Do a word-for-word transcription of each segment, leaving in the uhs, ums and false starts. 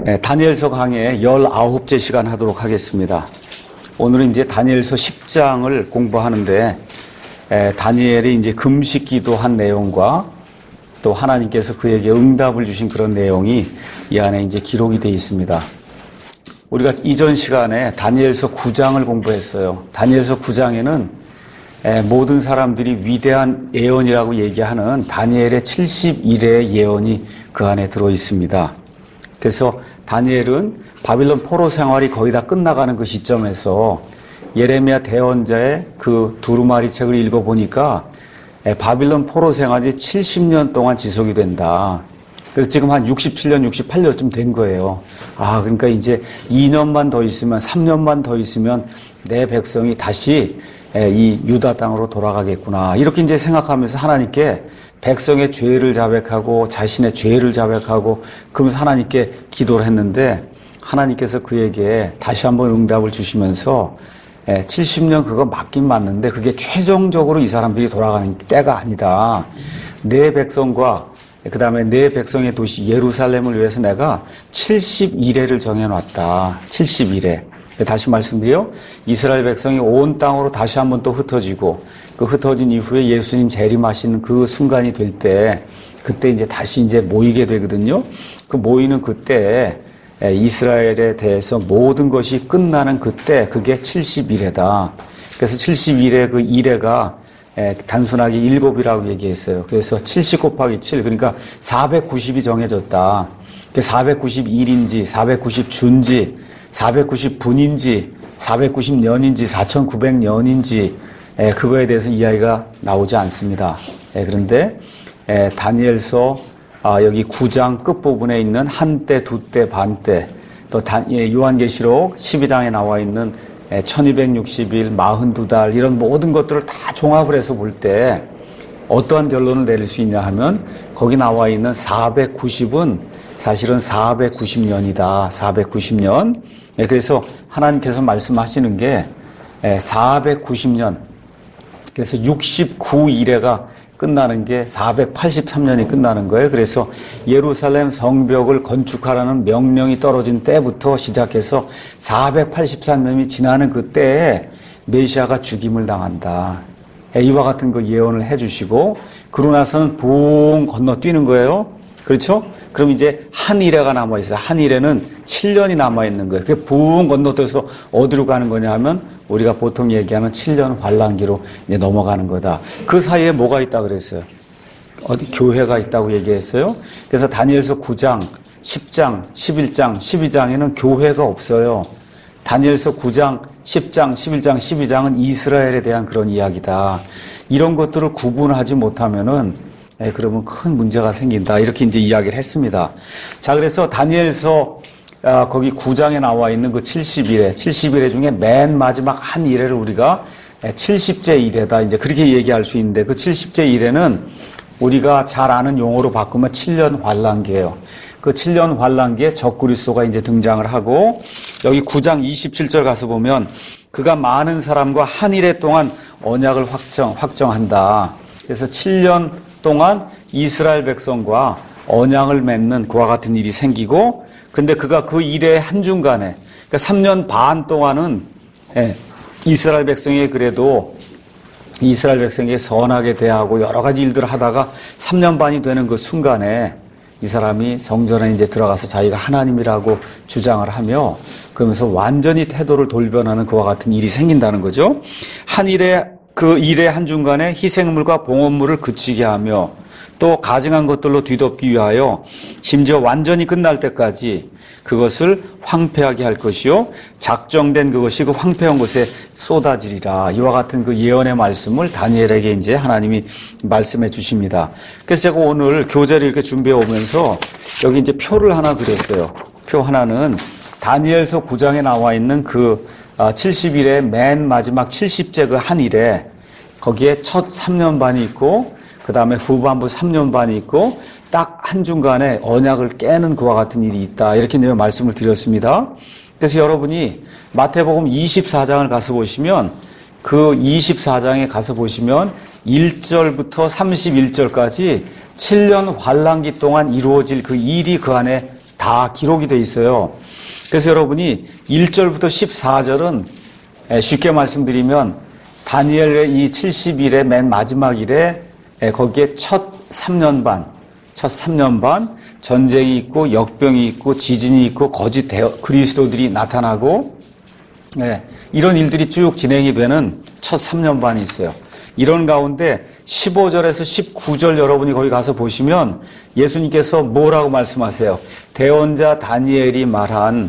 네, 다니엘서 강의 열아홉째 시간 하도록 하겠습니다. 오늘은 이제 다니엘서 십 장을 공부하는데, 에, 다니엘이 이제 금식 기도한 내용과 또 하나님께서 그에게 응답을 주신 그런 내용이 이 안에 이제 기록이 되어 있습니다. 우리가 이전 시간에 다니엘서 구 장을 공부했어요. 다니엘서 구 장에는 에, 모든 사람들이 위대한 예언이라고 얘기하는 다니엘의 칠십일 회의 예언이 그 안에 들어 있습니다. 그래서 다니엘은 바빌론 포로 생활이 거의 다 끝나가는 그 시점에서 예레미야 대언자의 그 두루마리 책을 읽어보니까 바빌론 포로 생활이 칠십 년 동안 지속이 된다. 그래서 지금 한 육십칠 년, 육십팔 년쯤 된 거예요. 아, 그러니까 이제 이 년만 더 있으면, 삼 년만 더 있으면 내 백성이 다시 이 유다 땅으로 돌아가겠구나. 이렇게 이제 생각하면서 하나님께 백성의 죄를 자백하고 자신의 죄를 자백하고 그러면서 하나님께 기도를 했는데 하나님께서 그에게 다시 한번 응답을 주시면서 칠십 년 그거 맞긴 맞는데 그게 최종적으로 이 사람들이 돌아가는 때가 아니다. 내 백성과 그 다음에 내 백성의 도시 예루살렘을 위해서 내가 칠십일 회를 정해놨다. 칠십일 회. 다시 말씀드려 이스라엘 백성이 온 땅으로 다시 한번 또 흩어지고 그 흩어진 이후에 예수님 재림하시는 그 순간이 될 때 그때 이제 다시 이제 모이게 되거든요. 그 모이는 그때 이스라엘에 대해서 모든 것이 끝나는 그때 그게 칠십일 회다. 그래서 칠십일 회 그 일 회가 단순하게 일곱이라고 얘기했어요. 그래서 칠십 곱하기 칠 그러니까 사백구십이 정해졌다. 사백구십 일인지 사백구십 주인지 사백구십 분인지 사백구십 년인지 사천구백 년인지 에, 그거에 대해서 이야기가 나오지 않습니다. 에, 그런데 에, 다니엘서 아, 여기 구 장 끝부분에 있는 한때, 두때, 반때 또 다, 예, 요한계시록 십이 장에 나와 있는 에, 천이백육십 일, 사십이 달 이런 모든 것들을 다 종합을 해서 볼 때 어떠한 결론을 내릴 수 있냐 하면 거기 나와 있는 사백구십은 사실은 사백구십 년이다. 사백구십 년. 네, 그래서 하나님께서 말씀하시는 게 사백구십 년. 그래서 육십구 일회가 끝나는 게 사백팔십삼 년이 끝나는 거예요. 그래서 예루살렘 성벽을 건축하라는 명령이 떨어진 때부터 시작해서 사백팔십삼 년이 지나는 그때에 메시아가 죽임을 당한다. 이와 같은 그 예언을 해주시고 그러고 나서는 붕 건너뛰는 거예요. 그렇죠? 그럼 이제 한 일회가 남아있어요. 한 일회는 칠 년이 남아있는 거예요. 그게 붕 건너뛰어서 어디로 가는 거냐 하면 우리가 보통 얘기하는 칠 년 환란기로 이제 넘어가는 거다. 그 사이에 뭐가 있다 그랬어요? 어디 교회가 있다고 얘기했어요. 그래서 다니엘서 구 장, 십 장, 십일 장, 십이 장에는 교회가 없어요. 다니엘서 구 장, 십 장, 십일 장, 십이 장은 이스라엘에 대한 그런 이야기다. 이런 것들을 구분하지 못하면은 에, 그러면 큰 문제가 생긴다. 이렇게 이제 이야기를 했습니다. 자, 그래서 다니엘서 아, 거기 구 장에 나와 있는 그 칠십일 회, 칠십일 회 중에 맨 마지막 한 일회를 우리가 칠십째 일회다. 이제 그렇게 얘기할 수 있는데 그 칠십째 일회는 우리가 잘 아는 용어로 바꾸면 칠 년 환란기예요. 그 칠 년 환란기에 적그리스도가 이제 등장을 하고 여기 구 장 이십칠 절 가서 보면 그가 많은 사람과 한 일회 동안 언약을 확정, 확정한다. 그래서 칠 년 동안 이스라엘 백성과 언약을 맺는 그와 같은 일이 생기고 근데 그가 그 일의 한중간에 그러니까 삼 년 반 동안은 예, 이스라엘 백성이 그래도 이스라엘 백성에게 선하게 대하고 여러 가지 일들을 하다가 삼 년 반이 되는 그 순간에 이 사람이 성전에 이제 들어가서 자기가 하나님이라고 주장을 하며 그러면서 완전히 태도를 돌변하는 그와 같은 일이 생긴다는 거죠. 한 일의 그 일의 한중간에 희생물과 봉헌물을 그치게 하며 또 가증한 것들로 뒤덮기 위하여 심지어 완전히 끝날 때까지 그것을 황폐하게 할 것이요 작정된 그것이 그 황폐한 곳에 쏟아지리라. 이와 같은 그 예언의 말씀을 다니엘에게 이제 하나님이 말씀해 주십니다. 그래서 제가 오늘 교재를 이렇게 준비해 오면서 여기 이제 표를 하나 그렸어요. 표 하나는 다니엘서 구 장에 나와 있는 그 칠십일 회 맨 마지막 칠십째 그 한 일에 거기에 첫 삼 년 반이 있고 그 다음에 후반부 삼 년 반이 있고 딱 한중간에 언약을 깨는 그와 같은 일이 있다. 이렇게 내가 말씀을 드렸습니다. 그래서 여러분이 마태복음 이십사 장을 가서 보시면 그 이십사 장에 가서 보시면 일 절부터 삼십일 절까지 칠 년 환란기 동안 이루어질 그 일이 그 안에 다 다 기록이 돼 있어요. 그래서 여러분이 일 절부터 십사 절은 쉽게 말씀드리면 다니엘의 이 칠십 일의 맨 마지막 일에 거기에 첫 삼 년 반, 첫 삼 년 반 전쟁이 있고 역병이 있고 지진이 있고 거짓 그리스도들이 나타나고 네, 이런 일들이 쭉 진행이 되는 첫 삼 년 반이 있어요. 이런 가운데 십오 절에서 십구 절 여러분이 거기 가서 보시면 예수님께서 뭐라고 말씀하세요? 대언자 다니엘이 말한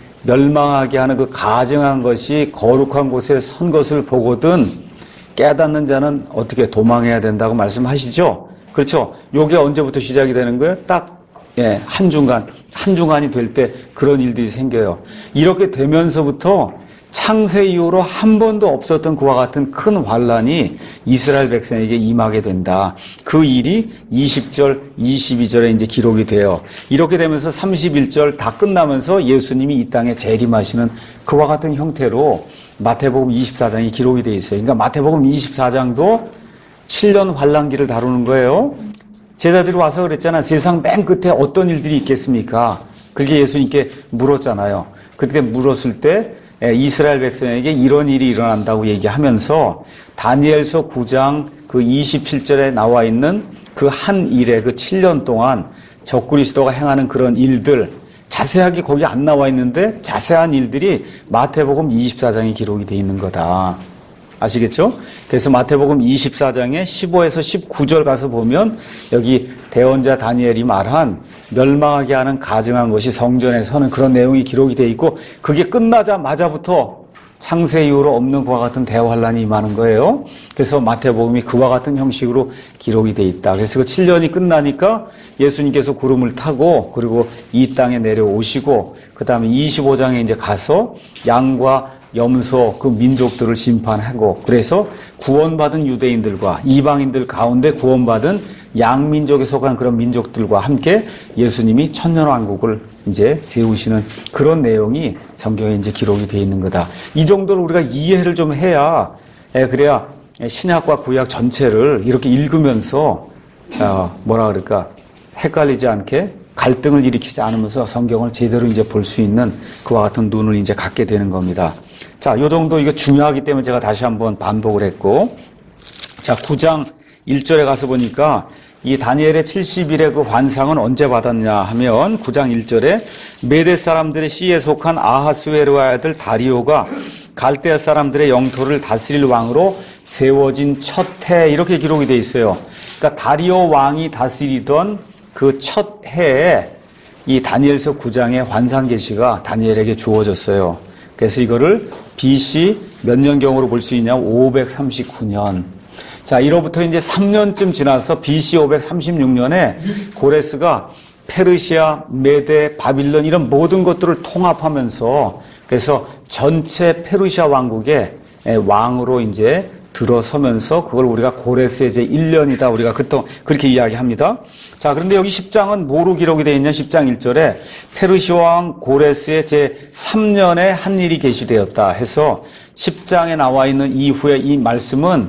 멸망하게 하는 그 가증한 것이 거룩한 곳에 선 것을 보거든 깨닫는 자는 어떻게 도망해야 된다고 말씀하시죠? 그렇죠? 요게 언제부터 시작이 되는 거예요? 딱 예, 한중간, 한중간이 될 때 그런 일들이 생겨요. 이렇게 되면서부터 창세 이후로 한 번도 없었던 그와 같은 큰 환란이 이스라엘 백성에게 임하게 된다. 그 일이 이십 절, 이십이 절에 이제 기록이 돼요. 이렇게 되면서 삼십일 절 다 끝나면서 예수님이 이 땅에 재림하시는 그와 같은 형태로 마태복음 이십사 장이 기록이 돼 있어요. 그러니까 마태복음 이십사 장도 칠 년 환란기를 다루는 거예요. 제자들이 와서 그랬잖아. 세상 맨 끝에 어떤 일들이 있겠습니까? 그렇게 예수님께 물었잖아요. 그때 물었을 때 이스라엘 백성에게 이런 일이 일어난다고 얘기하면서 다니엘서 구 장 그 이십칠 절에 나와 있는 그 한 일에 그 칠 년 동안 적그리스도가 행하는 그런 일들 자세하게 거기 안 나와 있는데 자세한 일들이 마태복음 이십사 장에 기록이 돼 있는 거다. 아시겠죠? 그래서 마태복음 이십사 장에 십오에서 십구 절 가서 보면 여기 대언자 다니엘이 말한 멸망하게 하는 가증한 것이 성전에 서는 그런 내용이 기록이 돼 있고 그게 끝나자마자부터 창세 이후로 없는 그와 같은 대환란이 임하는 거예요. 그래서 마태복음이 그와 같은 형식으로 기록이 돼 있다. 그래서 그 칠 년이 끝나니까 예수님께서 구름을 타고 그리고 이 땅에 내려오시고 그 다음에 이십오 장에 이제 가서 양과 염소 그 민족들을 심판하고 그래서 구원받은 유대인들과 이방인들 가운데 구원받은 양민족에 속한 그런 민족들과 함께 예수님이 천년왕국을 이제 세우시는 그런 내용이 성경에 이제 기록이 되어 있는 거다. 이 정도로 우리가 이해를 좀 해야 그래야 신약과 구약 전체를 이렇게 읽으면서 뭐라 그럴까 헷갈리지 않게 갈등을 일으키지 않으면서 성경을 제대로 이제 볼 수 있는 그와 같은 눈을 이제 갖게 되는 겁니다. 자, 요 정도 이거 중요하기 때문에 제가 다시 한번 반복을 했고, 자, 구 장 일 절에 가서 보니까 이 다니엘의 칠십 일의 그 환상은 언제 받았냐 하면 구 장 일 절에 메대 사람들의 시에 속한 아하수에르의 아들 다리오가 갈대아 사람들의 영토를 다스릴 왕으로 세워진 첫 해 이렇게 기록이 돼 있어요. 그러니까 다리오 왕이 다스리던 그 첫 해에 이 다니엘서 구 장의 환상 계시가 다니엘에게 주어졌어요. 그래서 이거를 비씨 몇 년경으로 볼 수 있냐? 오백삼십구 년. 자, 이로부터 이제 삼 년쯤 지나서 비씨 오백삼십육 년에 고레스가 페르시아, 메데, 바빌론 이런 모든 것들을 통합하면서 그래서 전체 페르시아 왕국의 왕으로 이제 들어서면서 그걸 우리가 고레스의 제 일 년이다. 우리가 그때 그렇게 이야기합니다. 자, 그런데 여기 십 장은 뭐로 기록이 되어 있냐? 십 장 일 절에 페르시아 왕 고레스의 제 삼 년에 한 일이 계시되었다 해서 십 장에 나와 있는 이후에 이 말씀은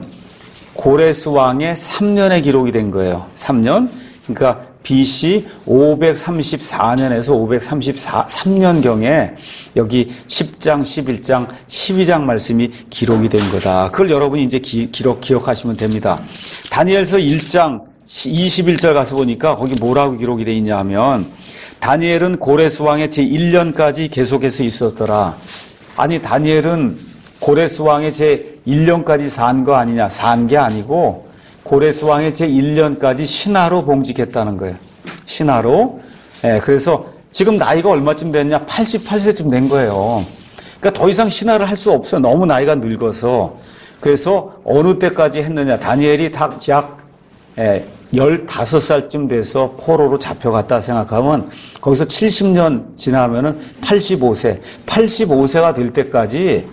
고레스 왕의 삼 년에 기록이 된 거예요. 삼 년. 그러니까 비씨 오백삼십사 년에서 오백삼십삼 년경에 여기 십 장, 십일 장, 십이 장 말씀이 기록이 된 거다. 그걸 여러분이 이제 기, 기록, 기억하시면 됩니다. 다니엘서 일 장 이십일 절 가서 보니까 거기 뭐라고 기록이 되어 있냐 하면 다니엘은 고레스 왕의 제일 년까지 계속해서 있었더라. 아니, 다니엘은 고레스 왕의 제일 년까지 산 거 아니냐? 산 게 아니고 고레스 왕의 제일 년까지 신하로 봉직했다는 거예요. 신하로. 예, 그래서 지금 나이가 얼마쯤 됐냐? 팔십팔 세쯤 된 거예요. 그러니까 더 이상 신하를 할 수 없어요. 너무 나이가 늙어서. 그래서 어느 때까지 했느냐? 다니엘이 약 예, 열다섯 살쯤 돼서 포로로 잡혀갔다 생각하면 거기서 칠십 년 지나면은 팔십오 세. 팔십오 세가 될 때까지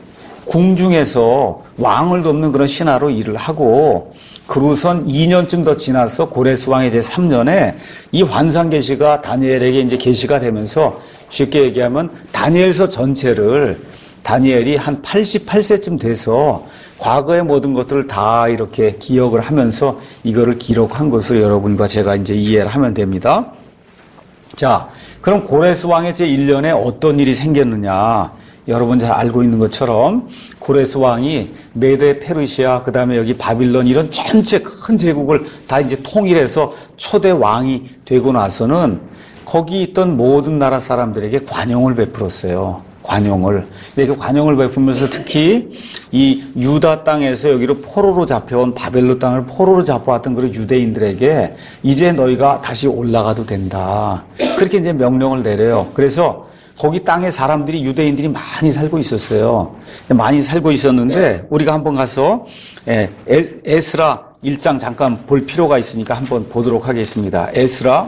궁중에서 왕을 돕는 그런 신하로 일을 하고 그로선 이 년쯤 더 지나서 고레스 왕의 제삼 년에 이 환상 계시가 다니엘에게 이제 계시가 되면서 쉽게 얘기하면 다니엘서 전체를 다니엘이 한 팔십팔 세쯤 돼서 과거의 모든 것들을 다 이렇게 기억을 하면서 이거를 기록한 것을 여러분과 제가 이제 이해를 하면 됩니다. 자, 그럼 고레스 왕의 제일 년에 어떤 일이 생겼느냐? 여러분 잘 알고 있는 것처럼 고레스 왕이 메데, 페르시아, 그 다음에 여기 바빌론 이런 전체 큰 제국을 다 이제 통일해서 초대 왕이 되고 나서는 거기 있던 모든 나라 사람들에게 관용을 베풀었어요. 관용을. 이렇게 관용을 베풀면서 특히 이 유다 땅에서 여기로 포로로 잡혀온 바벨론 땅을 포로로 잡아왔던 그런 유대인들에게 이제 너희가 다시 올라가도 된다. 그렇게 이제 명령을 내려요. 그래서 거기 땅에 사람들이 유대인들이 많이 살고 있었어요. 많이 살고 있었는데 우리가 한번 가서 에스라 일 장 잠깐 볼 필요가 있으니까 한번 보도록 하겠습니다. 에스라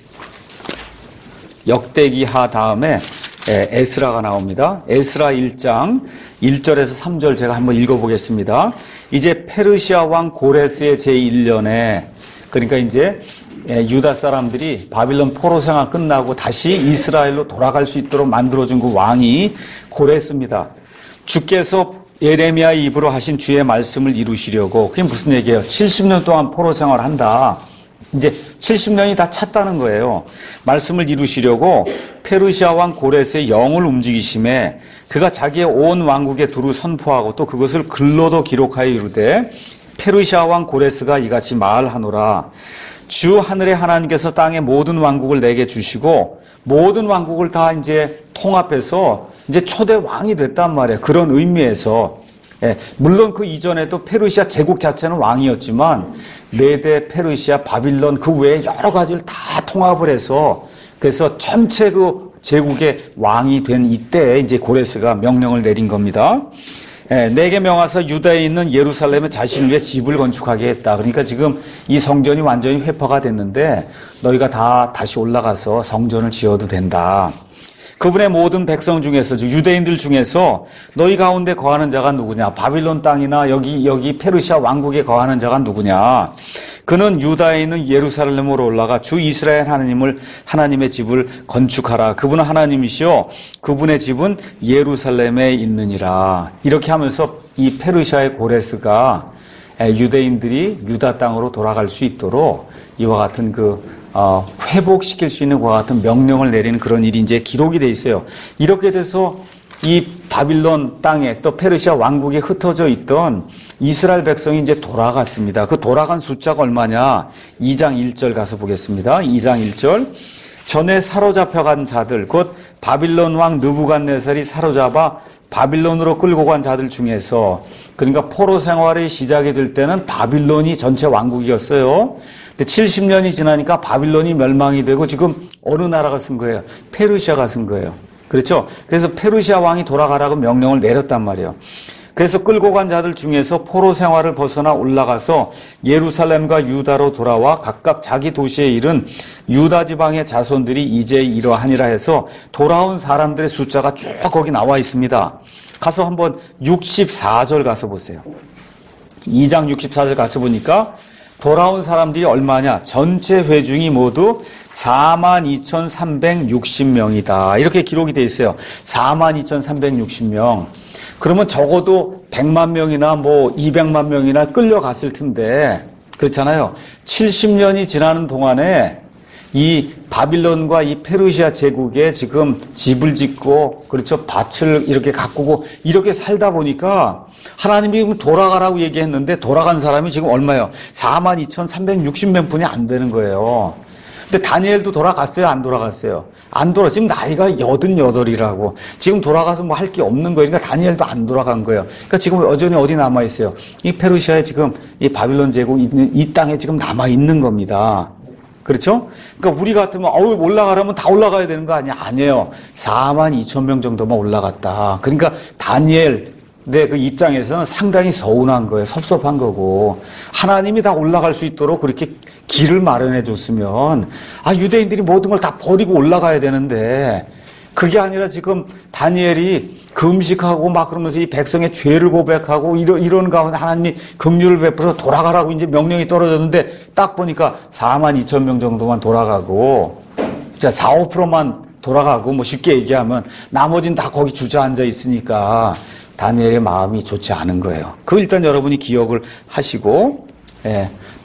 역대기하 다음에 에스라가 나옵니다. 에스라 일 장 일 절에서 삼 절 제가 한번 읽어보겠습니다. 이제 페르시아 왕 고레스의 제일 년에, 그러니까 이제 유다 사람들이 바빌론 포로 생활 끝나고 다시 이스라엘로 돌아갈 수 있도록 만들어준 그 왕이 고레스입니다. 주께서 예레미야 입으로 하신 주의 말씀을 이루시려고, 그게 무슨 얘기예요? 칠십 년 동안 포로 생활을 한다. 이제 칠십 년이 다 찼다는 거예요. 말씀을 이루시려고 페르시아 왕 고레스의 영을 움직이심에 그가 자기의 온 왕국에 두루 선포하고 또 그것을 글로도 기록하여 이르되 페르시아 왕 고레스가 이같이 말하노라. 주 하늘의 하나님께서 땅의 모든 왕국을 내게 주시고 모든 왕국을 다 이제 통합해서 이제 초대 왕이 됐단 말이에요. 그런 의미에서. 예, 물론 그 이전에도 페르시아 제국 자체는 왕이었지만 메데, 페르시아, 바빌론 그 외에 여러 가지를 다 통합을 해서 그래서 전체 그 제국의 왕이 된 이때 이제 고레스가 명령을 내린 겁니다. 예, 내게 명하사 유다에 있는 예루살렘에 자신을 위해 집을 건축하게 했다. 그러니까 지금 이 성전이 완전히 회파가 됐는데 너희가 다 다시 올라가서 성전을 지어도 된다. 그분의 모든 백성 중에서, 유대인들 중에서 너희 가운데 거하는 자가 누구냐? 바빌론 땅이나 여기 여기 페르시아 왕국에 거하는 자가 누구냐? 그는 유다에 있는 예루살렘으로 올라가 주 이스라엘 하나님을 하나님의 집을 건축하라. 그분은 하나님이시오. 그분의 집은 예루살렘에 있느니라. 이렇게 하면서 이 페르시아의 고레스가 유대인들이 유다 땅으로 돌아갈 수 있도록 이와 같은 그 어, 회복시킬 수 있는 그와 같은 명령을 내리는 그런 일이 이제 기록이 돼 있어요. 이렇게 돼서 이 바빌론 땅에 또 페르시아 왕국에 흩어져 있던 이스라엘 백성이 이제 돌아갔습니다. 그 돌아간 숫자가 얼마냐? 이 장 일 절 가서 보겠습니다. 이 장 일 절. 전에 사로잡혀간 자들, 곧 바빌론 왕 느부갓네살이 사로잡아 바빌론으로 끌고 간 자들 중에서, 그러니까 포로 생활이 시작이 될 때는 바빌론이 전체 왕국이었어요. 근데 칠십 년이 지나니까 바빌론이 멸망이 되고 지금 어느 나라가 쓴 거예요? 페르시아가 쓴 거예요. 그렇죠? 그래서 페르시아 왕이 돌아가라고 명령을 내렸단 말이에요. 그래서 끌고 간 자들 중에서 포로 생활을 벗어나 올라가서 예루살렘과 유다로 돌아와 각각 자기 도시에 이른 유다 지방의 자손들이 이제 이러하니라 해서 돌아온 사람들의 숫자가 쭉 거기 나와 있습니다. 가서 한번 육십사 절 가서 보세요. 이 장 육십사 절 가서 보니까 돌아온 사람들이 얼마냐? 전체 회중이 모두 사만 이천삼백육십 명이다. 이렇게 기록이 돼 있어요. 사만 이천삼백육십 명. 그러면 적어도 백만 명이나 뭐 이백만 명이나 끌려갔을 텐데, 그렇잖아요. 칠십 년이 지나는 동안에 이 바빌론과 이 페르시아 제국에 지금 집을 짓고, 그렇죠, 밭을 이렇게 가꾸고 이렇게 살다 보니까 하나님이 돌아가라고 얘기했는데 돌아간 사람이 지금 얼마예요? 사만 이천삼백육십 명뿐이 안 되는 거예요. 근데 다니엘도 돌아갔어요? 안 돌아갔어요? 안 돌아. 지금 나이가 여든여덟이라고. 지금 돌아가서 뭐 할 게 없는 거예요. 그러니까 다니엘도 안 돌아간 거예요. 그러니까 지금 여전히 어디 남아있어요? 이 페르시아에 지금 이 바빌론 제국 있는 이 땅에 지금 남아있는 겁니다. 그렇죠? 그러니까 우리 같으면 어우 올라가려면 다 올라가야 되는 거 아니야? 아니에요. 사만 이천 명 정도만 올라갔다. 그러니까 다니엘 네, 그 입장에서는 상당히 서운한 거예요. 섭섭한 거고. 하나님이 다 올라갈 수 있도록 그렇게 길을 마련해 줬으면, 아, 유대인들이 모든 걸 다 버리고 올라가야 되는데, 그게 아니라 지금 다니엘이 금식하고 막 그러면서 이 백성의 죄를 고백하고 이런, 이런 가운데 하나님이 긍휼을 베풀어서 돌아가라고 이제 명령이 떨어졌는데, 딱 보니까 사만 이천 명 정도만 돌아가고, 진짜 사, 오 퍼센트만 돌아가고, 뭐 쉽게 얘기하면, 나머지는 다 거기 주저앉아 있으니까, 다니엘의 마음이 좋지 않은 거예요. 그 일단 여러분이 기억을 하시고, 예.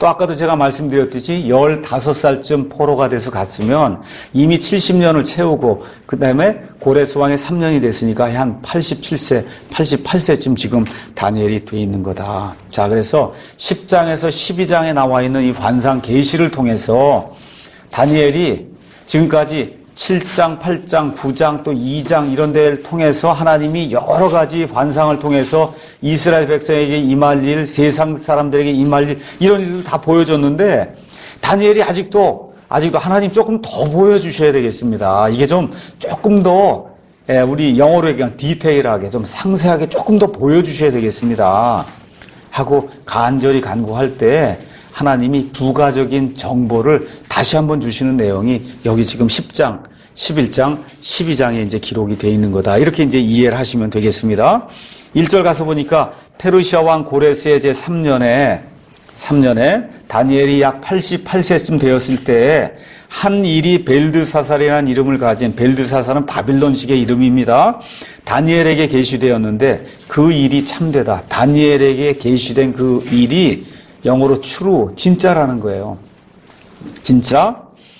또 아까도 제가 말씀드렸듯이 열다섯 살쯤 포로가 돼서 갔으면 이미 칠십 년을 채우고 그 다음에 고레스 왕의 삼 년이 됐으니까 한 팔십칠 세, 팔십팔 세쯤 지금 다니엘이 돼 있는 거다. 자, 그래서 십 장에서 십이 장에 나와 있는 이 환상 계시를 통해서 다니엘이 지금까지 칠 장, 팔 장, 구 장, 또 이 장 이런 데를 통해서 하나님이 여러 가지 환상을 통해서 이스라엘 백성에게 임할 일, 세상 사람들에게 임할 일 이런 일을 다 보여줬는데 다니엘이 아직도 아직도 하나님 조금 더 보여주셔야 되겠습니다. 이게 좀 조금 더 우리 영어로 얘기하면 디테일하게 좀 상세하게 조금 더 보여주셔야 되겠습니다. 하고 간절히 간구할 때 하나님이 부가적인 정보를 다시 한번 주시는 내용이 여기 지금 십 장, 십일 장, 십이 장에 이제 기록이 되어 있는 거다. 이렇게 이제 이해를 하시면 되겠습니다. 일 절 가서 보니까 페르시아 왕 고레스의 제삼 년에 삼 년에 다니엘이 약 팔십팔 세쯤 되었을 때 한 일이 벨드사살이라는 이름을 가진, 벨드사살은 바빌론식의 이름입니다. 다니엘에게 계시되었는데 그 일이 참되다. 다니엘에게 계시된 그 일이 영어로 true, 진짜라는 거예요. 진짜?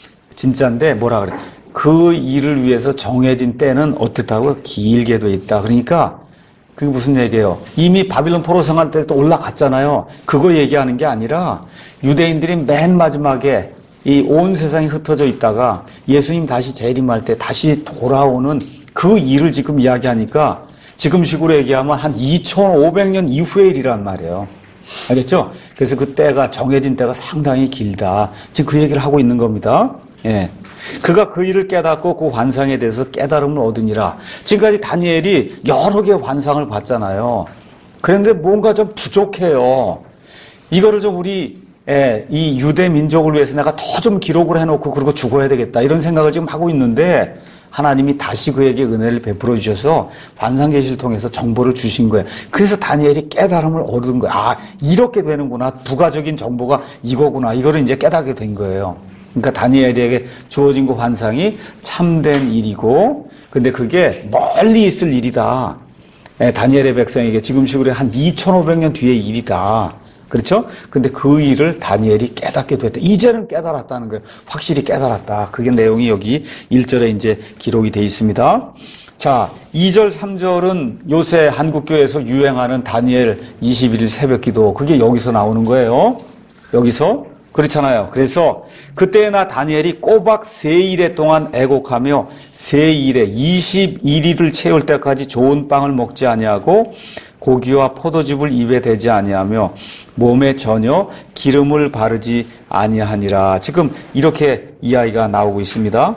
진짜인데 뭐라 그래? 그 일을 위해서 정해진 때는 어떻다고? 길게 돼 있다. 그러니까 그게 무슨 얘기예요? 이미 바빌론 포로 생활 때도 올라갔잖아요. 그거 얘기하는 게 아니라 유대인들이 맨 마지막에 이 온 세상이 흩어져 있다가 예수님 다시 재림할 때 다시 돌아오는 그 일을 지금 이야기하니까 지금 식으로 얘기하면 한 이천오백 년 이후의 일이란 말이에요. 알겠죠? 그래서 그 때가 정해진 때가 상당히 길다. 지금 그 얘기를 하고 있는 겁니다. 예. 그가 그 일을 깨닫고 그 환상에 대해서 깨달음을 얻으니라. 지금까지 다니엘이 여러 개의 환상을 봤잖아요. 그런데 뭔가 좀 부족해요. 이거를 좀 우리 예, 이 유대 민족을 위해서 내가 더 좀 기록을 해놓고 그러고 죽어야 되겠다. 이런 생각을 지금 하고 있는데 하나님이 다시 그에게 은혜를 베풀어 주셔서 환상 계시를 통해서 정보를 주신 거예요. 그래서 다니엘이 깨달음을 얻은 거예요. 아, 이렇게 되는구나. 부가적인 정보가 이거구나. 이거를 이제 깨닫게 된 거예요. 그러니까 다니엘에게 주어진 그 환상이 참된 일이고, 근데 그게 멀리 있을 일이다. 예, 다니엘의 백성에게 지금식으로 한 이천오백 년 뒤의 일이다. 그렇죠? 근데 그 일을 다니엘이 깨닫게 됐다. 이제는 깨달았다는 거예요. 확실히 깨달았다. 그게 내용이 여기 일 절에 이제 기록이 되어 있습니다. 자, 이 절, 삼 절은 요새 한국교회에서 유행하는 다니엘 이십일 일 새벽 기도. 그게 여기서 나오는 거예요. 여기서. 그렇잖아요. 그래서 그때나 다니엘이 꼬박 세 일에 동안 애곡하며 세 일에 이십일 일을 채울 때까지 좋은 빵을 먹지 아니하고 고기와 포도즙을 입에 대지 아니하며 몸에 전혀 기름을 바르지 아니하니라. 지금 이렇게 이야기가 나오고 있습니다.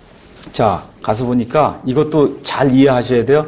자, 가서 보니까 이것도 잘 이해하셔야 돼요.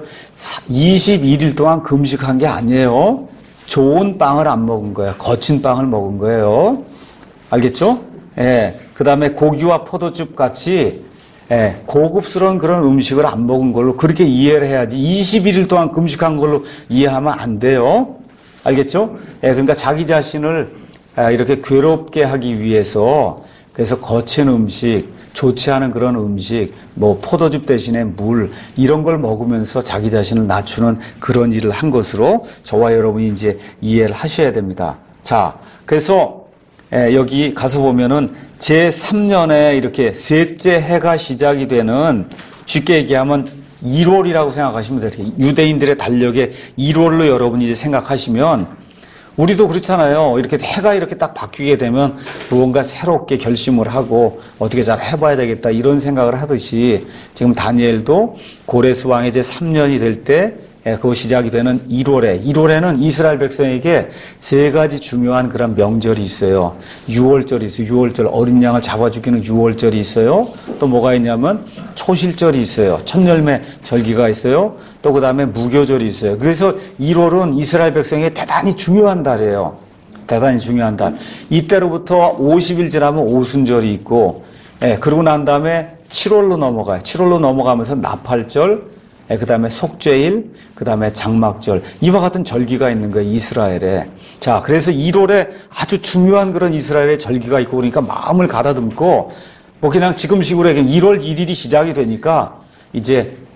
이십일 일 동안 금식한 게 아니에요. 좋은 빵을 안 먹은 거예요. 거친 빵을 먹은 거예요. 알겠죠? 예. 그 다음에 고기와 포도즙 같이 예, 고급스러운 그런 음식을 안 먹은 걸로 그렇게 이해를 해야지 이십일 일 동안 금식한 걸로 이해하면 안 돼요. 알겠죠? 예, 그러니까 자기 자신을 이렇게 괴롭게 하기 위해서 그래서 거친 음식, 좋지 않은 그런 음식, 뭐 포도즙 대신에 물 이런 걸 먹으면서 자기 자신을 낮추는 그런 일을 한 것으로 저와 여러분이 이제 이해를 하셔야 됩니다. 자, 그래서 예, 여기 가서 보면은 제삼 년에 이렇게 셋째 해가 시작이 되는 쉽게 얘기하면 일월이라고 생각하시면 돼요. 유대인들의 달력의 일월로 여러분이 이제 생각하시면 우리도 그렇잖아요. 이렇게 해가 이렇게 딱 바뀌게 되면 무언가 새롭게 결심을 하고 어떻게 잘 해봐야 되겠다 이런 생각을 하듯이 지금 다니엘도 고레스 왕의 제삼 년이 될 때 그 시작이 되는 일월에 일월에는 이스라엘 백성에게 세 가지 중요한 그런 명절이 있어요. 유월절이 있어요. 유월절 어린 양을 잡아 죽이는 유월절이 있어요. 또 뭐가 있냐면 초실절이 있어요. 첫열매 절기가 있어요. 또 그 다음에 무교절이 있어요. 그래서 일월은 이스라엘 백성에게 대단히 중요한 달이에요. 대단히 중요한 달. 이때로부터 오십 일 지나면 오순절이 있고, 예, 그러고 난 다음에 칠월로 넘어가요. 칠월로 넘어가면서 나팔절, 그 다음에 속죄일, 그 다음에 장막절, 이와 같은 절기가 있는 거예요, 이스라엘에. 자, 그래서 일월에 아주 중요한 그런 이스라엘의 절기가 있고 그러니까 마음을 가다듬고, 뭐 그냥 지금식으로 얘기하면 일월 일 일이 시작이 되니까 이제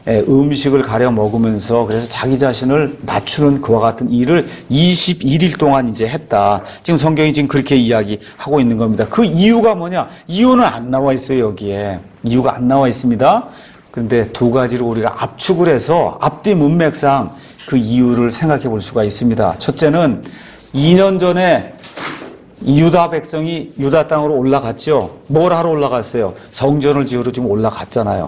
음식을 가려 먹으면서 그래서 자기 자신을 낮추는 그와 같은 일을 이십일 일 동안 이제 했다. 지금 성경이 지금 그렇게 이야기하고 있는 겁니다. 그 이유가 뭐냐? 이유는 안 나와 있어요, 여기에. 이유가 안 나와 있습니다. 그런데 두 가지로 우리가 압축을 해서 앞뒤 문맥상 그 이유를 생각해 볼 수가 있습니다. 첫째는 이 년 전에 유다 백성이 유다 땅으로 올라갔죠. 뭘 하러 올라갔어요? 성전을 지으러 지금 올라갔잖아요.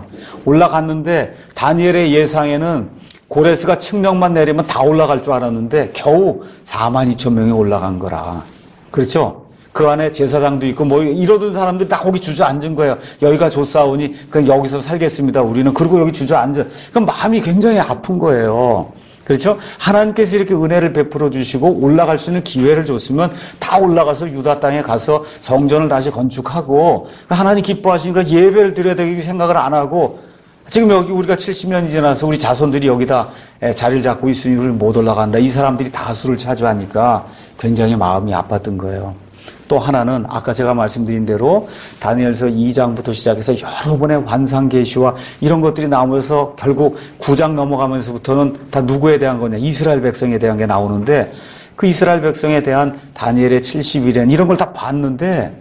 올라갔는데 다니엘의 예상에는 고레스가 칙령만 내리면 다 올라갈 줄 알았는데 겨우 사만 이천 명이 올라간 거라. 그렇죠? 그 안에 제사장도 있고 뭐 이러던 사람들이 다 거기 주저앉은 거예요. 여기가 좋사오니 그냥 여기서 살겠습니다. 우리는. 그리고 여기 주저앉아. 그럼 마음이 굉장히 아픈 거예요. 그렇죠? 하나님께서 이렇게 은혜를 베풀어 주시고 올라갈 수 있는 기회를 줬으면 다 올라가서 유다 땅에 가서 성전을 다시 건축하고 하나님 기뻐하시니까 예배를 드려야 되기 생각을 안 하고 지금 여기 우리가 칠십 년이 지나서 우리 자손들이 여기다 자리를 잡고 있으니 우리 못 올라간다. 이 사람들이 다수를 차지하니까 굉장히 마음이 아팠던 거예요. 또 하나는 아까 제가 말씀드린 대로 다니엘서 이 장부터 시작해서 여러 번의 환상 계시와 이런 것들이 나오면서 결국 구 장 넘어가면서부터는 다 누구에 대한 거냐? 이스라엘 백성에 대한 게 나오는데 그 이스라엘 백성에 대한 다니엘의 칠십 일엔 이런 걸 다 봤는데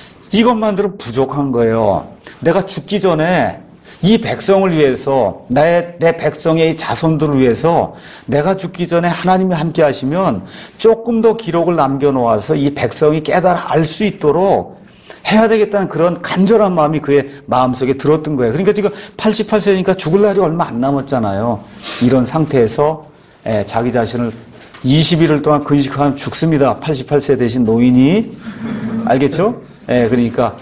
이것만으로 부족한 거예요. 내가 죽기 전에 이 백성을 위해서 나의 내 백성의 자손들을 위해서 내가 죽기 전에 하나님이 함께 하시면 조금 더 기록을 남겨놓아서 이 백성이 깨달아 알 수 있도록 해야 되겠다는 그런 간절한 마음이 그의 마음속에 들었던 거예요. 그러니까 지금 팔십팔 세니까 죽을 날이 얼마 안 남았잖아요. 이런 상태에서 자기 자신을 이십 일을 동안 근식하면 죽습니다. 팔십팔 세 되신 노인이. 알겠죠? 그러니까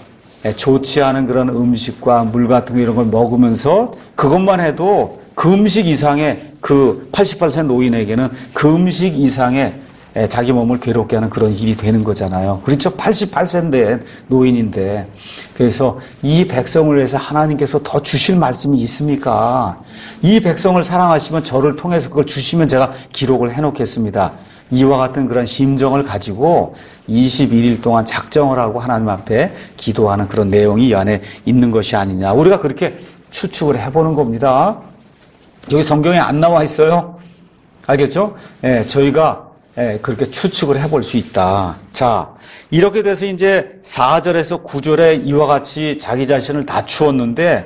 좋지 않은 그런 음식과 물 같은 거 이런 걸 먹으면서 그것만 해도 그 음식 이상의 그 팔십팔 세 노인에게는 그 음식 이상의 자기 몸을 괴롭게 하는 그런 일이 되는 거잖아요. 그렇죠? 팔십팔 세인데 노인인데. 그래서 이 백성을 위해서 하나님께서 더 주실 말씀이 있습니까? 이 백성을 사랑하시면 저를 통해서 그걸 주시면 제가 기록을 해놓겠습니다. 이와 같은 그런 심정을 가지고 이십일 일 동안 작정을 하고 하나님 앞에 기도하는 그런 내용이 이 안에 있는 것이 아니냐. 우리가 그렇게 추측을 해보는 겁니다. 여기 성경에 안 나와 있어요. 알겠죠? 예, 저희가 예, 그렇게 추측을 해볼 수 있다. 자, 이렇게 돼서 이제 사 절에서 구 절에 이와 같이 자기 자신을 낮추었는데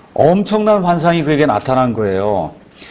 엄청난 환상이 그에게 나타난 거예요.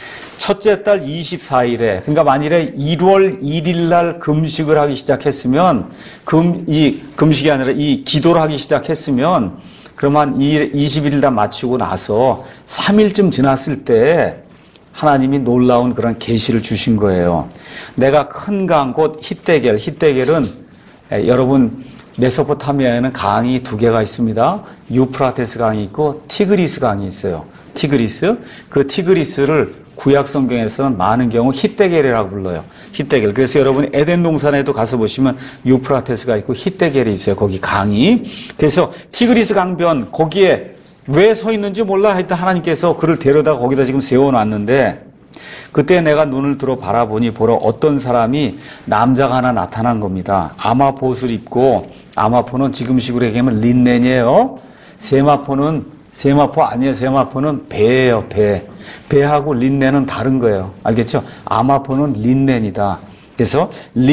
첫째 달 이십사 일에, 그러니까 만일에 일월 일일 날 금식을 하기 시작했으면, 금, 이 금식이 아니라 이 기도를 하기 시작했으면, 그러면 이십일 일 다 마치고 나서 삼 일쯤 지났을 때 하나님이 놀라운 그런 계시를 주신 거예요. 내가 큰 강, 곧 히데겔, 히데겔은 에, 여러분 메소포타미아에는 강이 두 개가 있습니다. 유프라테스 강이 있고 티그리스 강이 있어요. 티그리스. 그 티그리스를 구약 성경에서는 많은 경우 히데겔이라고 불러요. 히데겔. 그래서 여러분 에덴 동산에도 가서 보시면 유프라테스가 있고 히데겔이 있어요. 거기 강이. 그래서 티그리스 강변 거기에 왜 서 있는지 몰라. 하여튼 하나님께서 그를 데려다가 거기다 지금 세워놨는데 그때 내가 눈을 들어 바라보니 보러 어떤 사람이 남자가 하나 나타난 겁니다. 아마포옷을 입고, 아마포는 지금식으로 얘기하면 린넨이에요. 세마포는 세마포 아니에요. 세마포는 배예요. 배. 배하고 린넨은 다른 거예요. 알겠죠? 아마포는 린넨이다. 그래서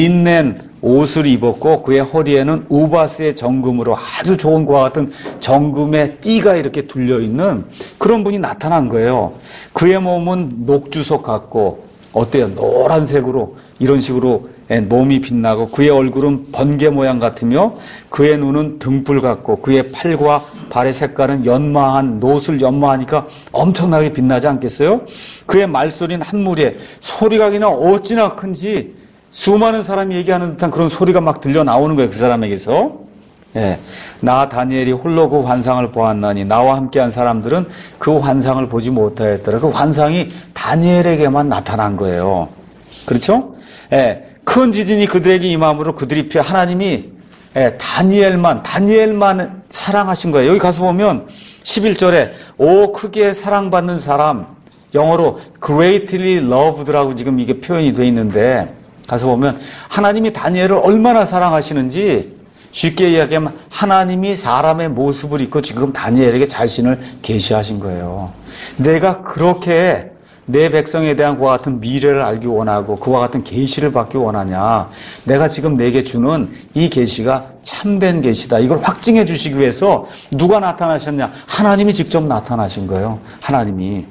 린넨 옷을 입었고 그의 허리에는 우바스의 정금으로 아주 좋은 것과 같은 정금의 띠가 이렇게 둘려있는 그런 분이 나타난 거예요. 그의 몸은 녹주석 같고 어때요? 노란색으로 이런 식으로 몸이 빛나고 그의 얼굴은 번개 모양 같으며 그의 눈은 등불 같고 그의 팔과 발의 색깔은 연마한 노술 연마하니까 엄청나게 빛나지 않겠어요? 그의 말소리는 한 무리에 소리가 그냥 어찌나 큰지 수많은 사람이 얘기하는 듯한 그런 소리가 막 들려 나오는 거예요. 그 사람에게서. 예. 나 다니엘이 홀로 그 환상을 보았나니 나와 함께한 사람들은 그 환상을 보지 못하였더라. 그 환상이 다니엘에게만 나타난 거예요. 그렇죠? 예. 큰 지진이 그들에게 임함으로 그들이 피해 하나님이 예, 다니엘만 다니엘만 사랑하신 거예요. 여기 가서 보면 십일 절에 오 크게 사랑받는 사람, 영어로 greatly loved라고 지금 이게 표현이 되어 있는데 가서 보면 하나님이 다니엘을 얼마나 사랑하시는지 쉽게 이야기하면 하나님이 사람의 모습을 입고 지금 다니엘에게 자신을 계시하신 거예요. 내가 그렇게 내 백성에 대한 그와 같은 미래를 알기 원하고 그와 같은 계시를 받기 원하냐. 내가 지금 내게 주는 이 계시가 참된 계시다. 이걸 확증해 주시기 위해서 누가 나타나셨냐. 하나님이 직접 나타나신 거예요. 하나님이.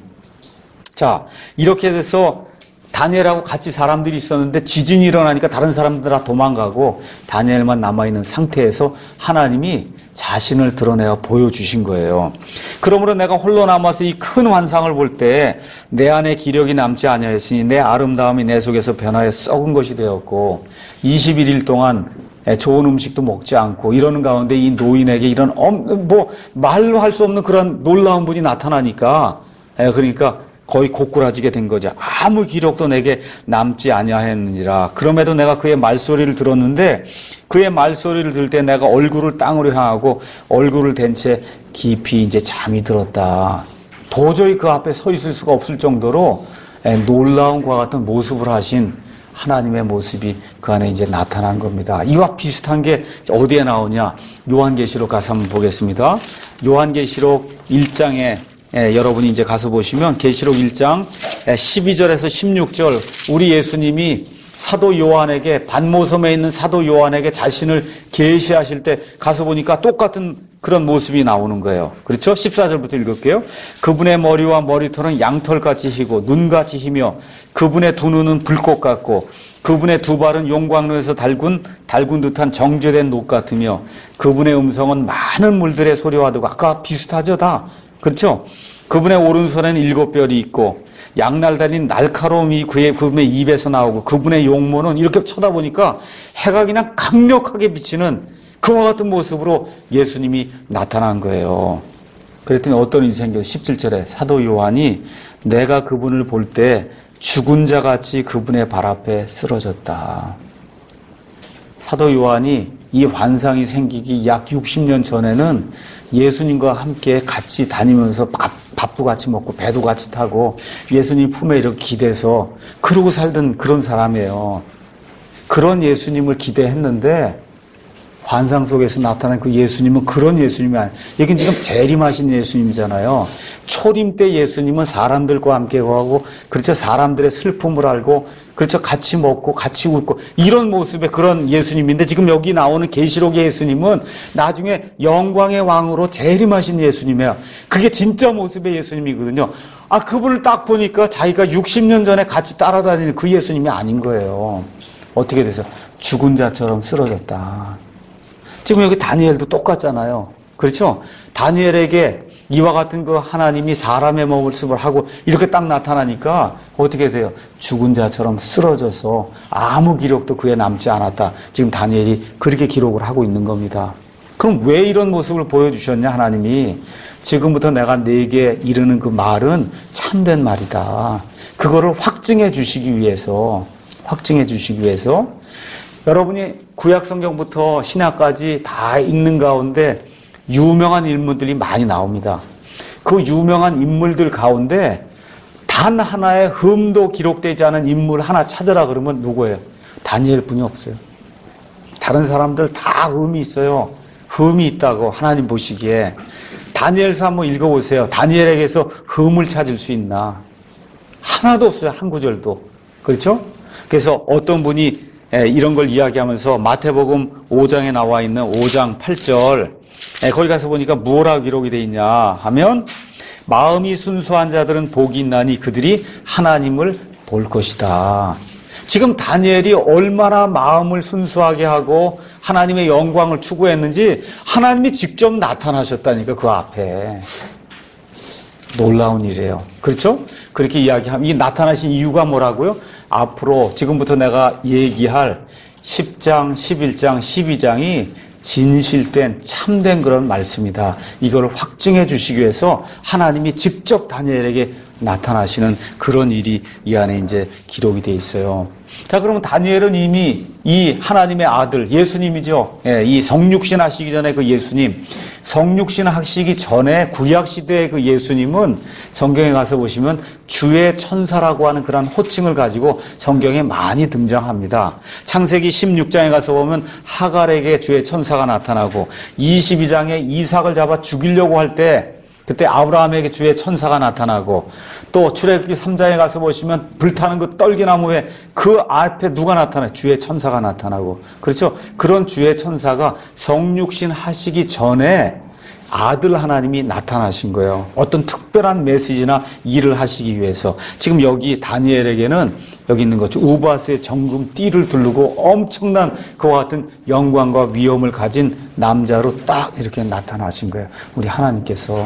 자, 이렇게 돼서 다니엘하고 같이 사람들이 있었는데 지진이 일어나니까 다른 사람들 다 도망가고 다니엘만 남아있는 상태에서 하나님이 자신을 드러내어 보여주신 거예요. 그러므로 내가 홀로 남아서 이 큰 환상을 볼 때 내 안에 기력이 남지 아니하였으니 내 아름다움이 내 속에서 변하여 썩은 것이 되었고 이십일 일 동안 좋은 음식도 먹지 않고 이러는 가운데 이 노인에게 이런 엄, 뭐 말로 할 수 없는 그런 놀라운 분이 나타나니까 그러니까 거의 고꾸라지게 된 거죠. 아무 기록도 내게 남지 아니하였느니라. 그럼에도 내가 그의 말소리를 들었는데 그의 말소리를 들을 때 내가 얼굴을 땅으로 향하고 얼굴을 댄 채 깊이 이제 잠이 들었다. 도저히 그 앞에 서 있을 수가 없을 정도로 놀라운 것과 같은 모습을 하신 하나님의 모습이 그 안에 이제 나타난 겁니다. 이와 비슷한 게 어디에 나오냐? 요한계시록 가서 한번 보겠습니다. 요한계시록 일 장에 예, 여러분이 이제 가서 보시면 계시록 일 장 십이 절에서 십육 절 우리 예수님이 사도 요한에게 반모섬에 있는 사도 요한에게 자신을 계시하실 때 가서 보니까 똑같은 그런 모습이 나오는 거예요. 그렇죠? 십사 절부터 읽을게요. 그분의 머리와 머리털은 양털같이 희고 눈같이 희며 그분의 두 눈은 불꽃 같고 그분의 두 발은 용광로에서 달군 달군 듯한 정죄된 녹 같으며 그분의 음성은 많은 물들의 소리와 같고 아까 비슷하죠 다. 그렇죠? 그분의 오른손에는 일곱 별이 있고 양날 달린 날카로움이 그의 그분의 입에서 나오고 그분의 용모는 이렇게 쳐다보니까 해가 그냥 강력하게 비치는 그와 같은 모습으로 예수님이 나타난 거예요. 그랬더니 어떤 일이 생겨요? 십칠 절에 사도 요한이 내가 그분을 볼 때 죽은 자 같이 그분의 발 앞에 쓰러졌다. 사도 요한이 이 환상이 생기기 약 육십 년 전에는 예수님과 함께 같이 다니면서 밥, 밥도 같이 먹고 배도 같이 타고 예수님 품에 이렇게 기대서 그러고 살던 그런 사람이에요. 그런 예수님을 기대했는데 환상 속에서 나타난 그 예수님은 그런 예수님이 아니에요. 여긴 지금 재림하신 예수님이잖아요. 초림 때 예수님은 사람들과 함께 거하고 그렇죠. 사람들의 슬픔을 알고 그렇죠. 같이 먹고 같이 웃고 이런 모습의 그런 예수님인데 지금 여기 나오는 계시록의 예수님은 나중에 영광의 왕으로 재림하신 예수님이에요. 그게 진짜 모습의 예수님이거든요. 아, 그분을 딱 보니까 자기가 육십 년 전에 같이 따라다니는 그 예수님이 아닌 거예요. 어떻게 돼서 죽은 자처럼 쓰러졌다. 지금 여기 다니엘도 똑같잖아요. 그렇죠? 다니엘에게 이와 같은 그 하나님이 사람의 모습을 하고 이렇게 딱 나타나니까 어떻게 돼요? 죽은 자처럼 쓰러져서 아무 기록도 그에 남지 않았다. 지금 다니엘이 그렇게 기록을 하고 있는 겁니다. 그럼 왜 이런 모습을 보여주셨냐 하나님이? 지금부터 내가 네게 이르는 그 말은 참된 말이다. 그거를 확증해 주시기 위해서 확증해 주시기 위해서 여러분이 구약 성경부터 신약까지 다 읽는 가운데 유명한 인물들이 많이 나옵니다. 그 유명한 인물들 가운데 단 하나의 흠도 기록되지 않은 인물 하나 찾으라 그러면 누구예요? 다니엘 뿐이 없어요. 다른 사람들 다 흠이 있어요. 흠이 있다고 하나님 보시기에. 다니엘서 한번 읽어보세요. 다니엘에게서 흠을 찾을 수 있나? 하나도 없어요. 한 구절도. 그렇죠? 그래서 어떤 분이 이런 걸 이야기하면서 마태복음 오 장에 나와 있는 오 장 팔 절 거기 가서 보니까 뭐라 기록이 되어 있냐 하면 마음이 순수한 자들은 복이 있나니 그들이 하나님을 볼 것이다. 지금 다니엘이 얼마나 마음을 순수하게 하고 하나님의 영광을 추구했는지 하나님이 직접 나타나셨다니까 그 앞에. 놀라운 일이에요. 그렇죠? 그렇게 이야기하면 이 나타나신 이유가 뭐라고요? 앞으로 지금부터 내가 얘기할 십 장, 십일 장, 십이 장이 진실된 참된 그런 말씀이다. 이걸 확증해 주시기 위해서 하나님이 직접 다니엘에게 나타나시는 그런 일이 이 안에 이제 기록이 돼 있어요. 자, 그러면 다니엘은 이미 이 하나님의 아들, 예수님이죠. 예, 이 성육신 하시기 전에 그 예수님, 성육신 하시기 전에 구약시대의 그 예수님은 성경에 가서 보시면 주의 천사라고 하는 그런 호칭을 가지고 성경에 많이 등장합니다. 창세기 십육 장에 가서 보면 하갈에게 주의 천사가 나타나고, 이십이 장에 이삭을 잡아 죽이려고 할 때 그때 아브라함에게 주의 천사가 나타나고, 또 출애굽기 삼 장에 가서 보시면 불타는 그 떨기나무에 그 앞에 누가 나타나요? 주의 천사가 나타나고. 그렇죠? 그런 주의 천사가 성육신 하시기 전에 아들 하나님이 나타나신 거예요. 어떤 특별한 메시지나 일을 하시기 위해서. 지금 여기 다니엘에게는 여기 있는 거죠. 우바스의 정금 띠를 두르고 엄청난 그와 같은 영광과 위엄을 가진 남자로 딱 이렇게 나타나신 거예요. 우리 하나님께서.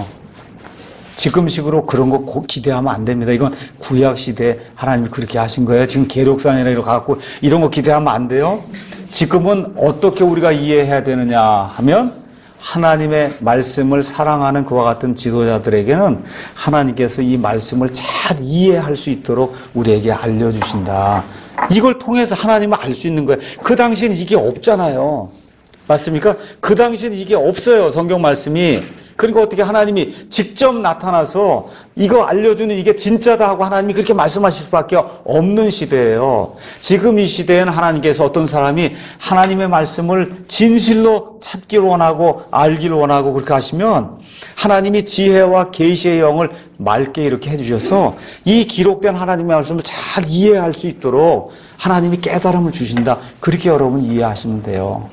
지금식으로 그런 거 기대하면 안 됩니다. 이건 구약시대 하나님이 그렇게 하신 거예요. 지금 계룡산이라 이렇게 갖고 이런 거 기대하면 안 돼요. 지금은 어떻게 우리가 이해해야 되느냐 하면, 하나님의 말씀을 사랑하는 그와 같은 지도자들에게는 하나님께서 이 말씀을 잘 이해할 수 있도록 우리에게 알려주신다. 이걸 통해서 하나님을 알 수 있는 거예요. 그 당시에는 이게 없잖아요. 맞습니까? 그 당시에는 이게 없어요. 성경 말씀이. 그러니까 어떻게 하나님이 직접 나타나서 이거 알려주는 이게 진짜다 하고 하나님이 그렇게 말씀하실 수밖에 없는 시대예요. 지금 이 시대에는 하나님께서 어떤 사람이 하나님의 말씀을 진실로 찾기를 원하고 알기를 원하고 그렇게 하시면 하나님이 지혜와 계시의 영을 맑게 이렇게 해주셔서 이 기록된 하나님의 말씀을 잘 이해할 수 있도록 하나님이 깨달음을 주신다. 그렇게 여러분 이해하시면 돼요.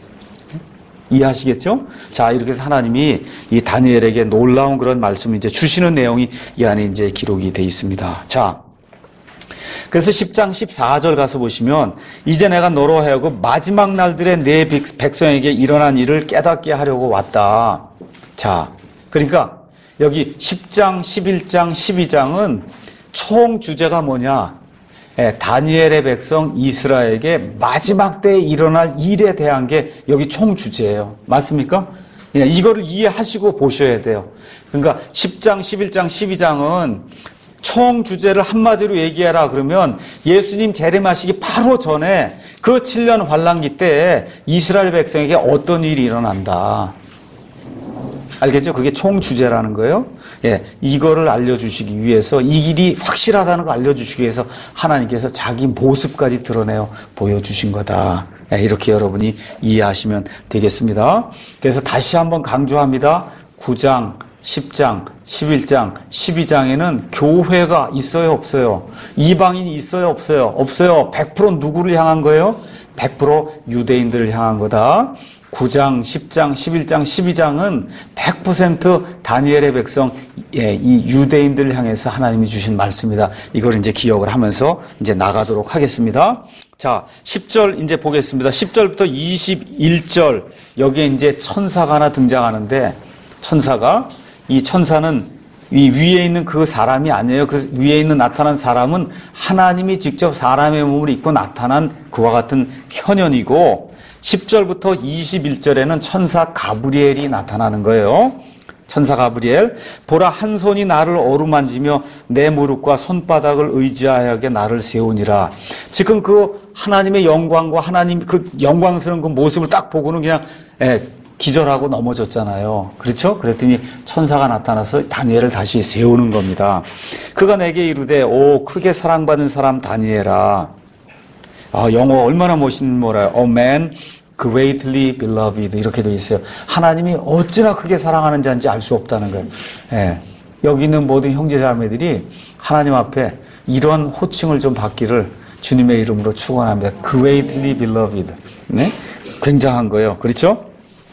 이해하시겠죠? 자, 이렇게 해서 하나님이 이 다니엘에게 놀라운 그런 말씀을 이제 주시는 내용이 이 안에 이제 기록이 되어 있습니다. 자, 그래서 십 장 십사 절 가서 보시면, 이제 내가 너로 하여금 마지막 날들에 내 백성에게 일어난 일을 깨닫게 하려고 왔다. 자, 그러니까 여기 십 장, 십일 장, 십이 장은 총 주제가 뭐냐? 예, 다니엘의 백성 이스라엘에게 마지막 때에 일어날 일에 대한 게 여기 총 주제예요. 맞습니까? 예, 이거를 이해하시고 보셔야 돼요. 그러니까 십 장, 십일 장, 십이 장은 총 주제를 한마디로 얘기해라 그러면 예수님 재림하시기 바로 전에 그 칠 년 환란기 때에 이스라엘 백성에게 어떤 일이 일어난다. 알겠죠? 그게 총 주제라는 거예요. 예, 이거를 알려주시기 위해서, 이 일이 확실하다는 걸 알려주시기 위해서 하나님께서 자기 모습까지 드러내어 보여주신 거다. 예, 이렇게 여러분이 이해하시면 되겠습니다. 그래서 다시 한번 강조합니다. 구 장, 십 장, 십일 장, 십이 장에는 교회가 있어요, 없어요? 이방인이 있어요, 없어요? 없어요. 백 퍼센트 누구를 향한 거예요? 백 퍼센트 유대인들을 향한 거다. 구 장, 십 장, 십일 장, 십이 장은 백 퍼센트 다니엘의 백성, 예, 이 유대인들을 향해서 하나님이 주신 말씀이다. 이걸 이제 기억을 하면서 이제 나가도록 하겠습니다. 자, 십 절 이제 보겠습니다. 십 절부터 이십일 절, 여기에 이제 천사가 하나 등장하는데, 천사가, 이 천사는 이 위에 있는 그 사람이 아니에요. 그 위에 있는 나타난 사람은 하나님이 직접 사람의 몸을 입고 나타난 그와 같은 현현이고, 십 절부터 이십일 절에는 천사 가브리엘이 나타나는 거예요. 천사 가브리엘, 보라 한 손이 나를 어루만지며 내 무릎과 손바닥을 의지하게 나를 세우니라. 지금 그 하나님의 영광과 하나님 그 영광스러운 그 모습을 딱 보고는 그냥 예, 기절하고 넘어졌잖아요. 그렇죠? 그랬더니 천사가 나타나서 다니엘을 다시 세우는 겁니다. 그가 내게 이르되, 오 크게 사랑받는 사람 다니엘아. 아, 영어 얼마나 멋있는 뭐라요? Oh man, greatly beloved. 이렇게 되어 있어요. 하나님이 어찌나 크게 사랑하는지 한지 알 수 없다는 거예요. 예. 여기 있는 모든 형제자매들이 하나님 앞에 이런 호칭을 좀 받기를 주님의 이름으로 축원합니다. greatly beloved. 네? 굉장한 거예요. 그렇죠?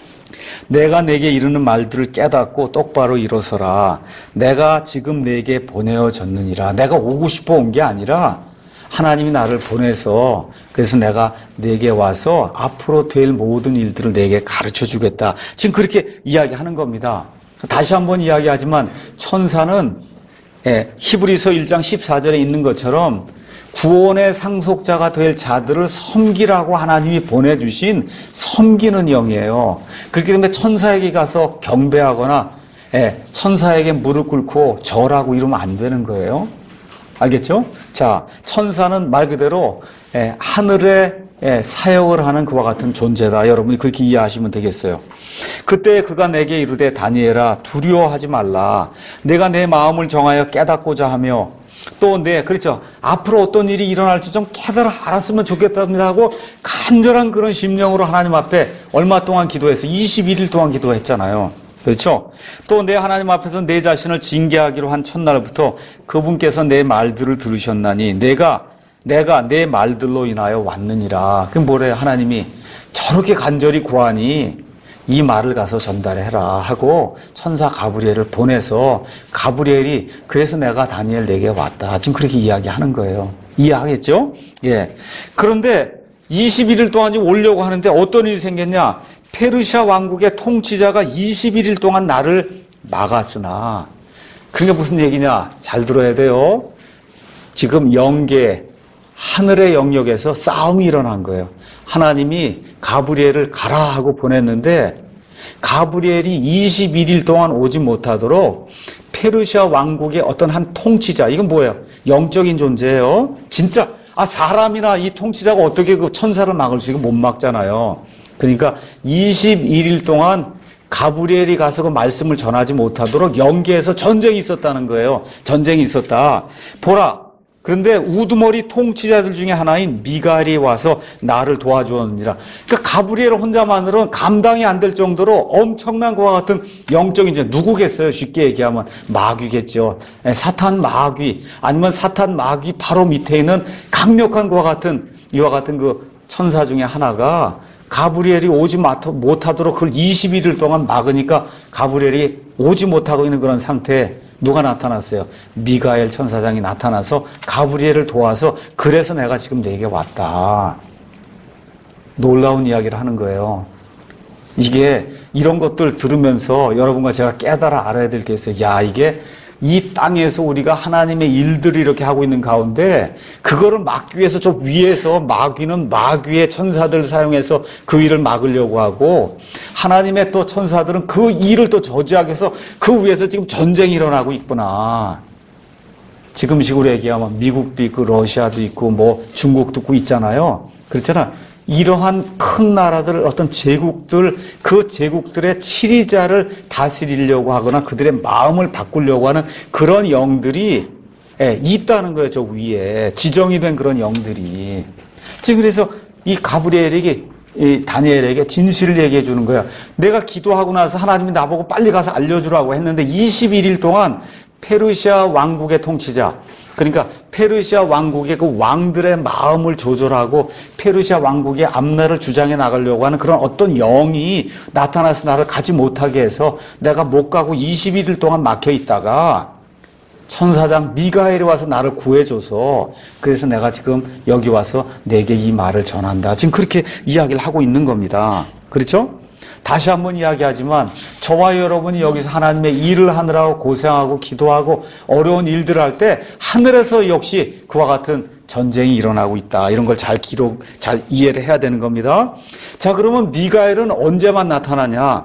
내가 내게 이르는 말들을 깨닫고 똑바로 일어서라. 내가 지금 내게 보내어졌느니라. 내가 오고 싶어 온 게 아니라 하나님이 나를 보내서, 그래서 내가 내게 와서 앞으로 될 모든 일들을 내게 가르쳐 주겠다. 지금 그렇게 이야기하는 겁니다. 다시 한번 이야기하지만 천사는 예, 히브리서 일 장 십사 절에 있는 것처럼 구원의 상속자가 될 자들을 섬기라고 하나님이 보내주신 섬기는 영이에요. 그렇기 때문에 천사에게 가서 경배하거나 예, 천사에게 무릎 꿇고 절하고 이러면 안 되는 거예요. 알겠죠? 자, 천사는 말 그대로 예, 하늘에 예, 사역을 하는 그와 같은 존재다. 여러분이 그렇게 이해하시면 되겠어요. 그때 그가 내게 이르되 다니엘아 두려워하지 말라. 내가 내 마음을 정하여 깨닫고자 하며 또 내 그렇죠. 앞으로 어떤 일이 일어날지 좀 깨달아 알았으면 좋겠답니다 하고 간절한 그런 심령으로 하나님 앞에 얼마 동안 기도해서 이십일 일 동안 기도했잖아요. 그렇죠? 또 내 하나님 앞에서 내 자신을 징계하기로 한 첫날부터 그분께서 내 말들을 들으셨나니 내가 내가 내 말들로 인하여 왔느니라. 그럼 뭐래요? 하나님이 저렇게 간절히 구하니 이 말을 가서 전달해라 하고 천사 가브리엘을 보내서 가브리엘이 그래서 내가 다니엘 내게 왔다. 지금 그렇게 이야기하는 거예요. 이해하겠죠? 예. 그런데 이십일 일 동안 지금 오려고 하는데 어떤 일이 생겼냐? 페르시아 왕국의 통치자가 이십일 일 동안 나를 막았으나 그게 무슨 얘기냐? 잘 들어야 돼요. 지금 영계 하늘의 영역에서 싸움이 일어난 거예요. 하나님이 가브리엘을 가라 하고 보냈는데 가브리엘이 이십일 일 동안 오지 못하도록 페르시아 왕국의 어떤 한 통치자, 이건 뭐예요? 영적인 존재예요. 진짜 아 사람이나 이 통치자가 어떻게 그 천사를 막을 수 있고 못 막잖아요. 그러니까 이십일 일 동안 가브리엘이 가서 그 말씀을 전하지 못하도록 영계에서 전쟁이 있었다는 거예요. 전쟁이 있었다. 보라. 그런데 우두머리 통치자들 중에 하나인 미가엘이 와서 나를 도와주었느니라. 그러니까 가브리엘 혼자만으로는 감당이 안 될 정도로 엄청난 것과 같은 영적인 존재. 누구겠어요? 쉽게 얘기하면 마귀겠죠. 사탄 마귀 아니면 사탄 마귀 바로 밑에 있는 강력한 것과 같은 이와 같은 그 천사 중에 하나가 가브리엘이 오지 못하도록 그걸 이십일 일 동안 막으니까 가브리엘이 오지 못하고 있는 그런 상태에 누가 나타났어요? 미가엘 천사장이 나타나서 가브리엘을 도와서 그래서 내가 지금 내게 왔다. 놀라운 이야기를 하는 거예요. 이게 이런 것들 들으면서 여러분과 제가 깨달아 알아야 될 게 있어요. 야, 이게 이 땅에서 우리가 하나님의 일들을 이렇게 하고 있는 가운데 그거를 막기 위해서 저 위에서 마귀는 마귀의 천사들을 사용해서 그 일을 막으려고 하고 하나님의 또 천사들은 그 일을 또 저지하기 위해서 그 위에서 지금 전쟁이 일어나고 있구나. 지금식으로 얘기하면 미국도 있고 러시아도 있고 뭐 중국도 있고 있잖아요. 그렇잖아. 이러한 큰 나라들, 어떤 제국들, 그 제국들의 치리자를 다스리려고 하거나 그들의 마음을 바꾸려고 하는 그런 영들이 있다는 거예요. 저 위에 지정이 된 그런 영들이. 지금 그래서 이 가브리엘에게 이 다니엘에게 진실을 얘기해 주는 거야. 내가 기도하고 나서 하나님이 나보고 빨리 가서 알려주라고 했는데 이십일 일 동안 페르시아 왕국의 통치자, 그러니까 페르시아 왕국의 그 왕들의 마음을 조절하고 페르시아 왕국의 앞날을 주장해 나가려고 하는 그런 어떤 영이 나타나서 나를 가지 못하게 해서 내가 못 가고 이십일 일 동안 막혀 있다가 천사장 미가엘이 와서 나를 구해줘서 그래서 내가 지금 여기 와서 내게 이 말을 전한다. 지금 그렇게 이야기를 하고 있는 겁니다. 그렇죠? 다시 한번 이야기하지만 저와 여러분이 여기서 하나님의 일을 하느라고 고생하고 기도하고 어려운 일들을 할 때 하늘에서 역시 그와 같은 전쟁이 일어나고 있다. 이런 걸 잘 기록, 잘 이해를 해야 되는 겁니다. 자, 그러면 미가엘은 언제만 나타나냐?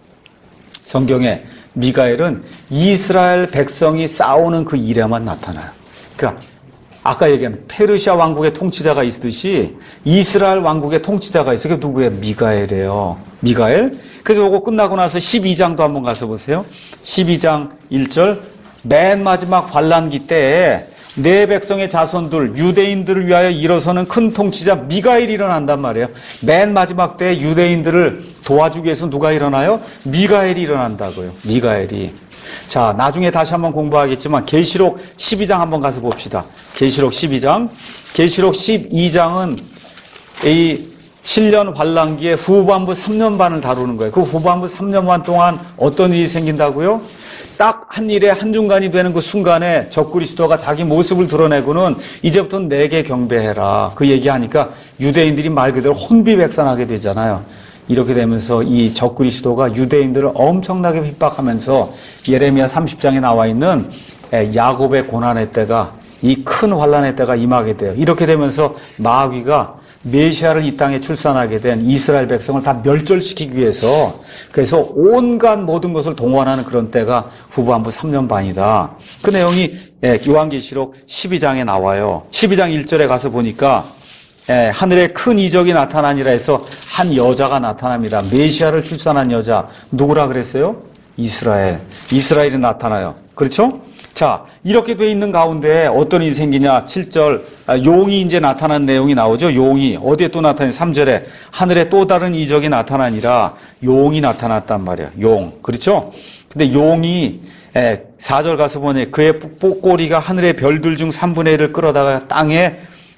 성경에 미가엘은 이스라엘 백성이 싸우는 그 일에만 나타나요. 그러니까 아까 얘기한 페르시아 왕국의 통치자가 있듯이 이스라엘 왕국의 통치자가 있어요. 그게 누구예요? 미가엘이에요. 미가엘. 그리고 이거 끝나고 나서 십이 장도 한번 가서 보세요. 십이 장 일 절. 맨 마지막 환란기 때에 내 백성의 자손들 유대인들을 위하여 일어서는 큰 통치자 미가엘이 일어난단 말이에요. 맨 마지막 때에 유대인들을 도와주기 위해서 누가 일어나요? 미가엘이 일어난다고요. 미가엘이. 자, 나중에 다시 한번 공부하겠지만 계시록 십이 장 한번 가서 봅시다. 계시록 십이 장. 계시록 십이 장은 이 칠 년 환란기의 후반부 삼 년 반을 다루는 거예요. 그 후반부 삼 년 반 동안 어떤 일이 생긴다고요? 딱 한 일에 한중간이 되는 그 순간에 적그리스도가 자기 모습을 드러내고는 이제부터는 내게 경배해라. 그 얘기하니까 유대인들이 말 그대로 혼비백산하게 되잖아요. 이렇게 되면서 이 적그리스도가 유대인들을 엄청나게 핍박하면서 예레미야 삼십 장에 나와 있는 야곱의 고난의 때가 이 큰 환란의 때가 임하게 돼요. 이렇게 되면서 마귀가 메시아를 이 땅에 출산하게 된 이스라엘 백성을 다 멸절시키기 위해서 그래서 온갖 모든 것을 동원하는 그런 때가 후반부 삼 년 반이다. 그 내용이 요한계시록 십이 장에 나와요. 십이 장 일 절에 가서 보니까 하늘에 큰 이적이 나타나니라 해서 한 여자가 나타납니다. 메시아를 출산한 여자. 누구라 그랬어요? 이스라엘. 이스라엘이 나타나요. 그렇죠? 자, 이렇게 돼 있는 가운데 어떤 일이 생기냐? 칠 절, 용이 이제 나타난 내용이 나오죠? 용이. 어디에 또 나타나냐? 삼 절에 하늘에 또 다른 이적이 나타나니라 용이 나타났단 말이에요. 용. 그렇죠? 근데 용이 사 절 가서 보니 그의 꼬리가 하늘의 별들 중 삼분의 일을 끌어다가 땅에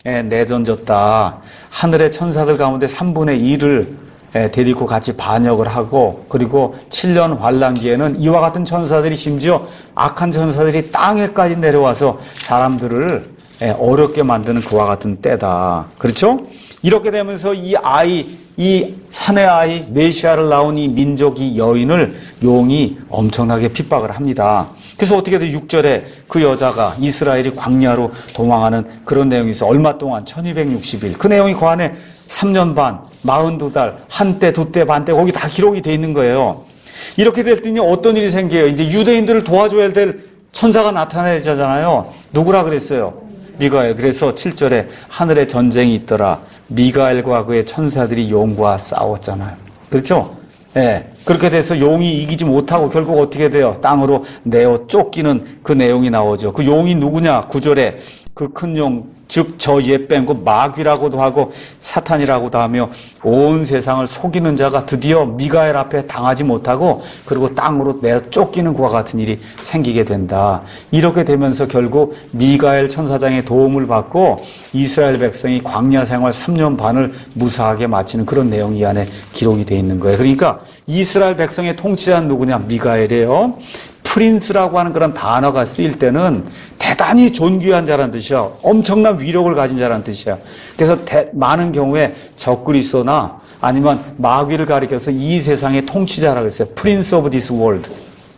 내던졌다. 하늘의 천사들 가운데 삼분의 일을 데리고 같이 반역을 하고 그리고 칠 년 환란기에는 이와 같은 천사들이 심지어 악한 천사들이 땅에까지 내려와서 사람들을 어렵게 만드는 그와 같은 때다. 그렇죠? 이렇게 되면서 이 아이, 이 산의 아이 메시아를 낳은 이 민족, 이 여인을 용이 엄청나게 핍박을 합니다. 그래서 어떻게 돼? 육 절에 그 여자가 이스라엘이 광야로 도망하는 그런 내용이 있어. 얼마 동안? 천이백육십 일. 그 내용이 그 안에 삼 년 반, 사십이 달, 한때, 두때, 반때 거기 다 기록이 돼 있는 거예요. 이렇게 될 때니 어떤 일이 생겨요? 이제 유대인들을 도와줘야 될 천사가 나타나야 되잖아요. 누구라 그랬어요? 미가엘. 그래서 칠 절에 하늘에 전쟁이 있더라. 미가엘과 그의 천사들이 용과 싸웠잖아요. 그렇죠? 예. 네. 그렇게 돼서 용이 이기지 못하고 결국 어떻게 돼요? 땅으로 내어 쫓기는 그 내용이 나오죠. 그 용이 누구냐? 구 절에 그 큰 용, 즉 저 옛뱀, 그 마귀라고도 하고 사탄이라고도 하며 온 세상을 속이는 자가 드디어 미가엘 앞에 당하지 못하고 그리고 땅으로 내어 쫓기는 그와 같은 일이 생기게 된다. 이렇게 되면서 결국 미가엘 천사장의 도움을 받고 이스라엘 백성이 광야 생활 삼 년 반을 무사하게 마치는 그런 내용이 이 안에 기록이 되어 있는 거예요. 그러니까 이스라엘 백성의 통치자는 누구냐? 미가엘이에요. 프린스라고 하는 그런 단어가 쓰일 때는 대단히 존귀한 자라는 뜻이야. 엄청난 위력을 가진 자라는 뜻이야. 그래서 대, 많은 경우에 적그리스도나 아니면 마귀를 가리켜서 이 세상의 통치자라고 했어요. Prince of this world.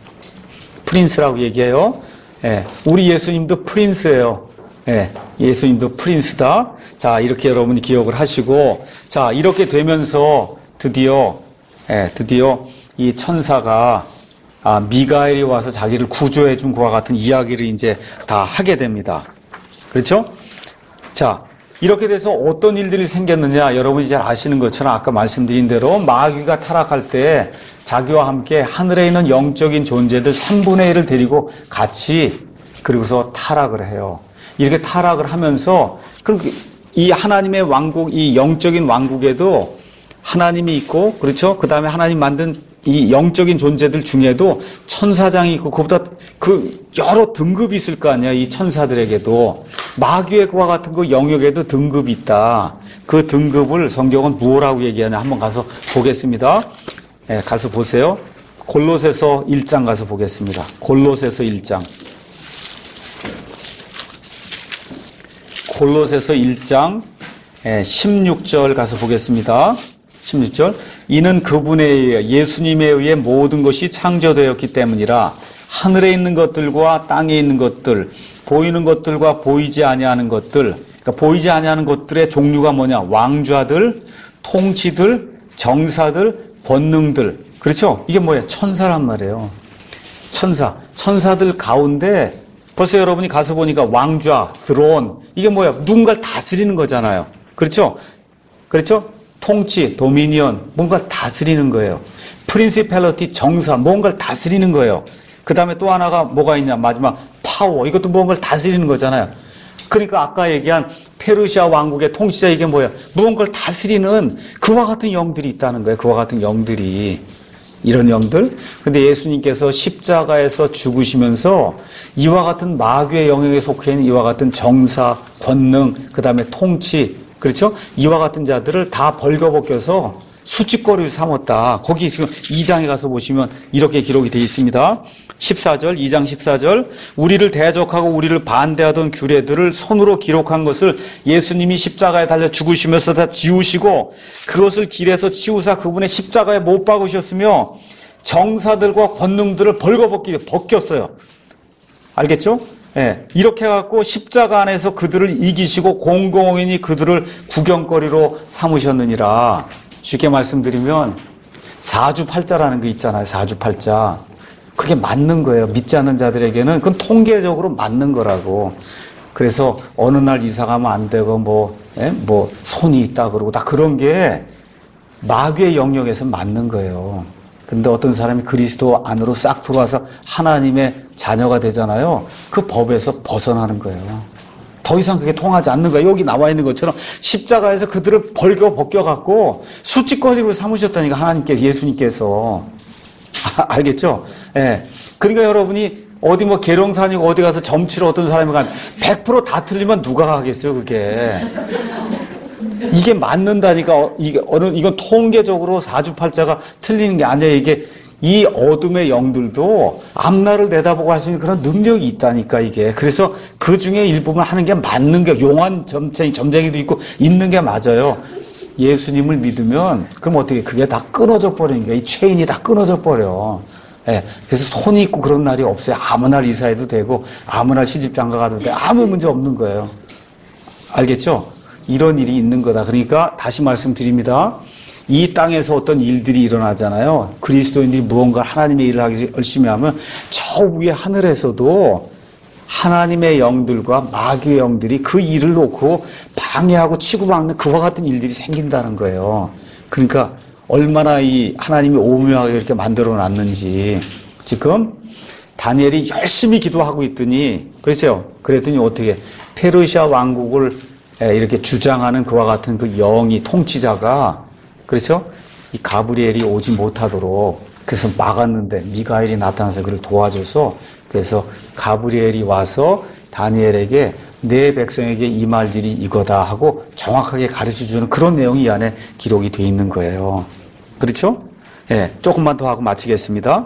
프린스라고 얘기해요. 예, 우리 예수님도 프린스예요. 예, 예수님도 프린스다. 자, 이렇게 여러분이 기억을 하시고, 자, 이렇게 되면서 드디어, 예, 드디어 이 천사가 아, 미가엘이 와서 자기를 구조해 준 그와 같은 이야기를 이제 다 하게 됩니다. 그렇죠? 자, 이렇게 돼서 어떤 일들이 생겼느냐, 여러분이 잘 아시는 것처럼 아까 말씀드린 대로 마귀가 타락할 때 자기와 함께 하늘에 있는 영적인 존재들 삼분의 일을 데리고 같이 그리고서 타락을 해요. 이렇게 타락을 하면서 그리고 이 하나님의 왕국, 이 영적인 왕국에도 하나님이 있고, 그렇죠? 그 다음에 하나님 만든 이 영적인 존재들 중에도 천사장이 있고 그보다 그 여러 등급이 있을 거 아니야. 이 천사들에게도 마귀의 그와 같은 그 영역에도 등급이 있다. 그 등급을 성경은 무엇라고 얘기하냐 한번 가서 보겠습니다. 네, 가서 보세요. 골로새서 일 장 가서 보겠습니다. 골로새서 일 장. 골로새서 일 장 십육 절 가서 보겠습니다. 십육 절. 이는 그분에 의해 예수님에 의해 모든 것이 창조되었기 때문이라 하늘에 있는 것들과 땅에 있는 것들, 보이는 것들과 보이지 아니하는 것들, 그러니까 보이지 아니하는 것들의 종류가 뭐냐? 왕좌들, 통치들, 정사들, 권능들. 그렇죠? 이게 뭐예요? 천사란 말이에요. 천사. 천사들 가운데 벌써 여러분이 가서 보니까 왕좌, 드론, 이게 뭐예요? 누군가를 다스리는 거잖아요. 그렇죠? 그렇죠? 통치, 도미니언, 뭔가를 다스리는 거예요. 프린시팔리티, 정사, 뭔가를 다스리는 거예요. 그 다음에 또 하나가 뭐가 있냐? 마지막 파워, 이것도 뭔가를 다스리는 거잖아요. 그러니까 아까 얘기한 페르시아 왕국의 통치자, 이게 뭐예요? 무언가를 다스리는 그와 같은 영들이 있다는 거예요. 그와 같은 영들이. 이런 영들. 근데 예수님께서 십자가에서 죽으시면서 이와 같은 마귀의 영역에 속해 있는 이와 같은 정사, 권능, 그 다음에 통치, 그렇죠? 이와 같은 자들을 다 벌거벗겨서 수치거리로 삼았다. 거기 지금 이 장에 가서 보시면 이렇게 기록이 되어 있습니다. 십사 절, 이 장 십사 절. 우리를 대적하고 우리를 반대하던 규례들을 손으로 기록한 것을 예수님이 십자가에 달려 죽으시면서 다 지우시고 그것을 길에서 치우사 그분의 십자가에 못 박으셨으며 정사들과 권능들을 벌거벗기 벗겼어요. 알겠죠? 예, 이렇게 해갖고 십자가 안에서 그들을 이기시고 공공연히 그들을 구경거리로 삼으셨느니라. 쉽게 말씀드리면 사주팔자라는 게 있잖아요. 사주팔자. 그게 맞는 거예요. 믿지 않는 자들에게는 그건 통계적으로 맞는 거라고. 그래서 어느 날 이사 가면 안 되고 뭐, 예? 뭐 손이 있다 그러고 다 그런 게 마귀의 영역에서 맞는 거예요. 근데 어떤 사람이 그리스도 안으로 싹 들어와서 하나님의 자녀가 되잖아요. 그 법에서 벗어나는 거예요. 더 이상 그게 통하지 않는 거예요. 여기 나와 있는 것처럼 십자가에서 그들을 벌겨 벗겨갖고 수치거리로 삼으셨다니까, 하나님께서, 예수님께서. 알겠죠? 예. 그러니까 여러분이 어디 뭐 계룡산이고 어디 가서 점치러 어떤 사람이 간 백 퍼센트 다 틀리면 누가 가겠어요, 그게. 이게 맞는다니까. 이게 어느 이건 통계적으로 사주팔자가 틀리는 게 아니에요. 이게 이 어둠의 영들도 앞날을 내다보고 할 수 있는 그런 능력이 있다니까, 이게. 그래서 그 중에 일부분 하는 게 맞는 게, 용한 점쟁이, 점쟁이도 있고 있는 게 맞아요. 예수님을 믿으면 그럼 어떻게 그게 다 끊어져 버리는 거야. 이 체인이 다 끊어져 버려. 예. 그래서 손이 있고 그런 날이 없어요. 아무 날 이사해도 되고 아무 날 시집 장가 가도 돼. 아무 문제 없는 거예요. 알겠죠? 이런 일이 있는 거다. 그러니까 다시 말씀드립니다. 이 땅에서 어떤 일들이 일어나잖아요. 그리스도인들이 무언가 하나님의 일을 하기 열심히 하면 저 위에 하늘에서도 하나님의 영들과 마귀의 영들이 그 일을 놓고 방해하고 치고받는 그와 같은 일들이 생긴다는 거예요. 그러니까 얼마나 이 하나님이 오묘하게 이렇게 만들어 놨는지. 지금 다니엘이 열심히 기도하고 있더니, 그렇죠? 그랬더니 어떻게 페르시아 왕국을 이렇게 주장하는 그와 같은 그 영이, 통치자가, 그렇죠? 이 가브리엘이 오지 못하도록 그래서 막았는데 미가엘이 나타나서 그를 도와줘서, 그래서 가브리엘이 와서 다니엘에게 내 백성에게 임할 일이 이거다 하고 정확하게 가르쳐주는 그런 내용이 이 안에 기록이 되어 있는 거예요. 그렇죠? 예, 네, 조금만 더 하고 마치겠습니다.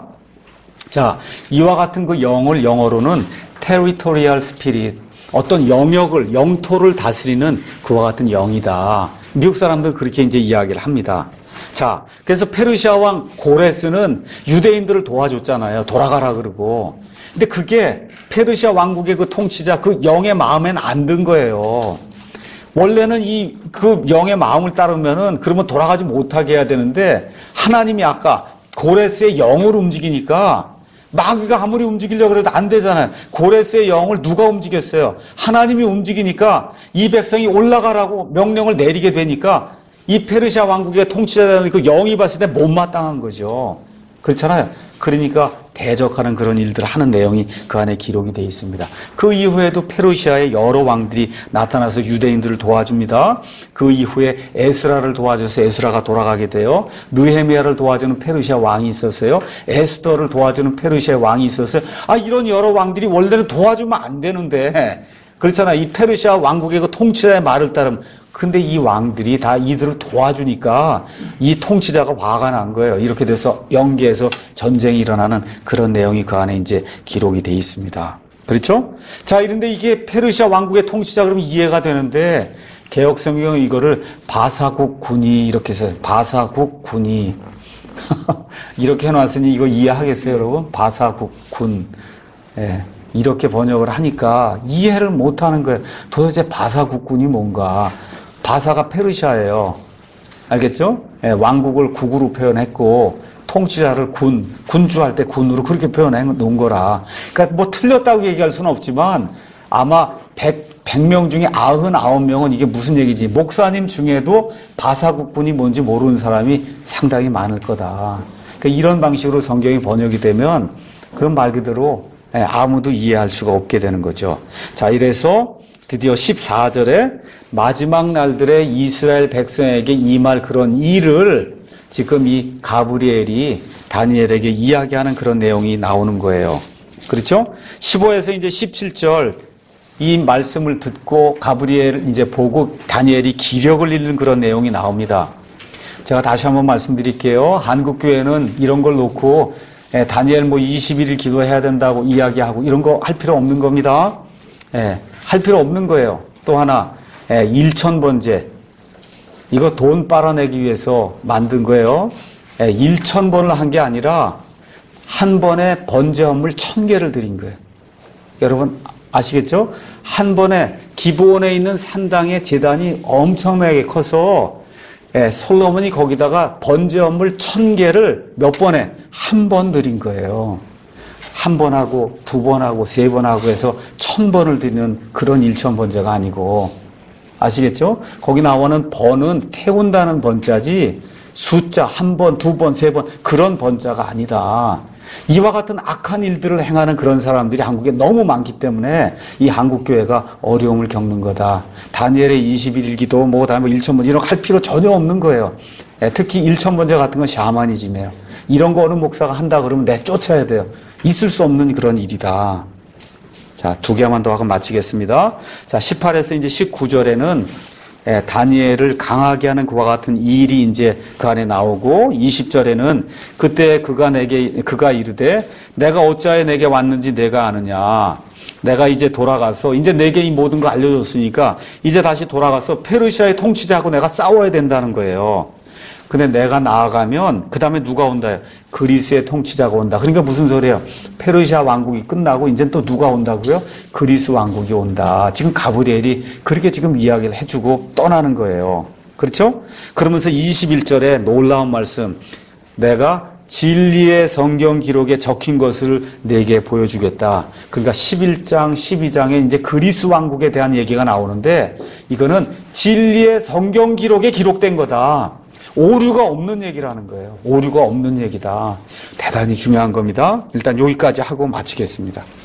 자, 이와 같은 그 영을 영어로는 territorial spirit, 어떤 영역을, 영토를 다스리는 그와 같은 영이다. 미국 사람들 그렇게 이제 이야기를 합니다. 자, 그래서 페르시아 왕 고레스는 유대인들을 도와줬잖아요. 돌아가라 그러고. 근데 그게 페르시아 왕국의 그 통치자, 그 영의 마음엔 안 든 거예요. 원래는 이, 그 영의 마음을 따르면은 그러면 돌아가지 못하게 해야 되는데, 하나님이 아까 고레스의 영을 움직이니까 마귀가 아무리 움직이려고 해도 안 되잖아요. 고레스의 영을 누가 움직였어요? 하나님이 움직이니까 이 백성이 올라가라고 명령을 내리게 되니까 이 페르시아 왕국의 통치자라는 그 영이 봤을 때 못마땅한 거죠. 그렇잖아요. 그러니까 대적하는 그런 일들을 하는 내용이 그 안에 기록이 되어 있습니다. 그 이후에도 페르시아의 여러 왕들이 나타나서 유대인들을 도와줍니다. 그 이후에 에스라를 도와줘서 에스라가 돌아가게 돼요. 느헤미야를 도와주는 페르시아 왕이 있었어요. 에스더를 도와주는 페르시아 왕이 있었어요. 아, 이런 여러 왕들이 원래는 도와주면 안 되는데, 그렇잖아요. 이 페르시아 왕국의 그 통치자의 말을 따르면, 근데 이 왕들이 다 이들을 도와주니까 이 통치자가 화가 난 거예요. 이렇게 돼서 영계에서 전쟁이 일어나는 그런 내용이 그 안에 이제 기록이 돼 있습니다. 그렇죠? 자, 이런데 이게 페르시아 왕국의 통치자 그러면 이해가 되는데, 개역 성경은 이거를 바사국 군이 이렇게 해서 바사국 군이 이렇게 해놨으니 이거 이해하겠어요, 여러분? 바사국 군. 예. 이렇게 번역을 하니까 이해를 못하는 거예요. 도대체 바사국군이 뭔가. 바사가 페르시아예요. 알겠죠? 예, 왕국을 국으로 표현했고 통치자를 군, 군주할 때 군으로 그렇게 표현해 놓은 거라. 그러니까 뭐 틀렸다고 얘기할 수는 없지만 아마 백 명 중에 구십구 명은 이게 무슨 얘기지, 목사님 중에도 바사국군이 뭔지 모르는 사람이 상당히 많을 거다. 그러니까 이런 방식으로 성경이 번역이 되면 그런 말 그대로 아무도 이해할 수가 없게 되는 거죠. 자, 이래서 드디어 십사 절에 마지막 날들에 이스라엘 백성에게 임할 그런 일을 지금 이 가브리엘이 다니엘에게 이야기하는 그런 내용이 나오는 거예요. 그렇죠? 십오에서 이제 십칠 절, 이 말씀을 듣고 가브리엘 이제 보고 다니엘이 기력을 잃는 그런 내용이 나옵니다. 제가 다시 한번 말씀드릴게요. 한국교회는 이런 걸 놓고 예, 다니엘 뭐 이십일 일 기도해야 된다고 이야기하고 이런 거 할 필요 없는 겁니다. 예, 할 필요 없는 거예요. 또 하나, 예, 일천 번제. 이거 돈 빨아내기 위해서 만든 거예요. 예, 일천 번을 한 게 아니라 한 번에 번제 헌물 천 개를 드린 거예요. 여러분, 아시겠죠? 한 번에 기브온에 있는 산당의 제단이 엄청나게 커서 예, 솔로몬이 거기다가 번제업물 천 개를 몇 번에 한 번 드린 거예요. 한 번 하고 두 번 하고 세 번 하고 해서 천 번을 드리는 그런 일천 번제가 아니고 아시겠죠? 거기 나오는 번은 태운다는 번자지 숫자 한 번, 두 번, 세 번 그런 번자가 아니다. 이와 같은 악한 일들을 행하는 그런 사람들이 한국에 너무 많기 때문에 이 한국교회가 어려움을 겪는 거다. 다니엘의 이십일 일 기도 뭐 다음에 일천 번제 이런 거 할 필요 전혀 없는 거예요. 특히 일천 번제 같은 건 샤머니즘이에요. 이런 거 어느 목사가 한다 그러면 내쫓아야 돼요. 있을 수 없는 그런 일이다. 자, 두 개만 더 하고 마치겠습니다. 자, 십팔에서 이제 십구 절에는 예, 다니엘을 강하게 하는 그와 같은 일이 이제 그 안에 나오고 이십 절에는 그때 그가 내게 그가 이르되 내가 어찌하여 내게 왔는지 내가 아느냐. 내가 이제 돌아가서 이제 내게 이 모든 걸 알려줬으니까 이제 다시 돌아가서 페르시아의 통치자하고 내가 싸워야 된다는 거예요. 근데 내가 나아가면 그 다음에 누가 온다? 그리스의 통치자가 온다. 그러니까 무슨 소리예요? 페르시아 왕국이 끝나고 이제 또 누가 온다고요? 그리스 왕국이 온다. 지금 가브리엘이 그렇게 지금 이야기를 해주고 떠나는 거예요. 그렇죠? 그러면서 이십일 절에 놀라운 말씀. 내가 진리의 성경 기록에 적힌 것을 내게 보여주겠다. 그러니까 십일 장, 십이 장에 이제 그리스 왕국에 대한 얘기가 나오는데 이거는 진리의 성경 기록에 기록된 거다. 오류가 없는 얘기라는 거예요. 오류가 없는 얘기다. 대단히 중요한 겁니다. 일단 여기까지 하고 마치겠습니다.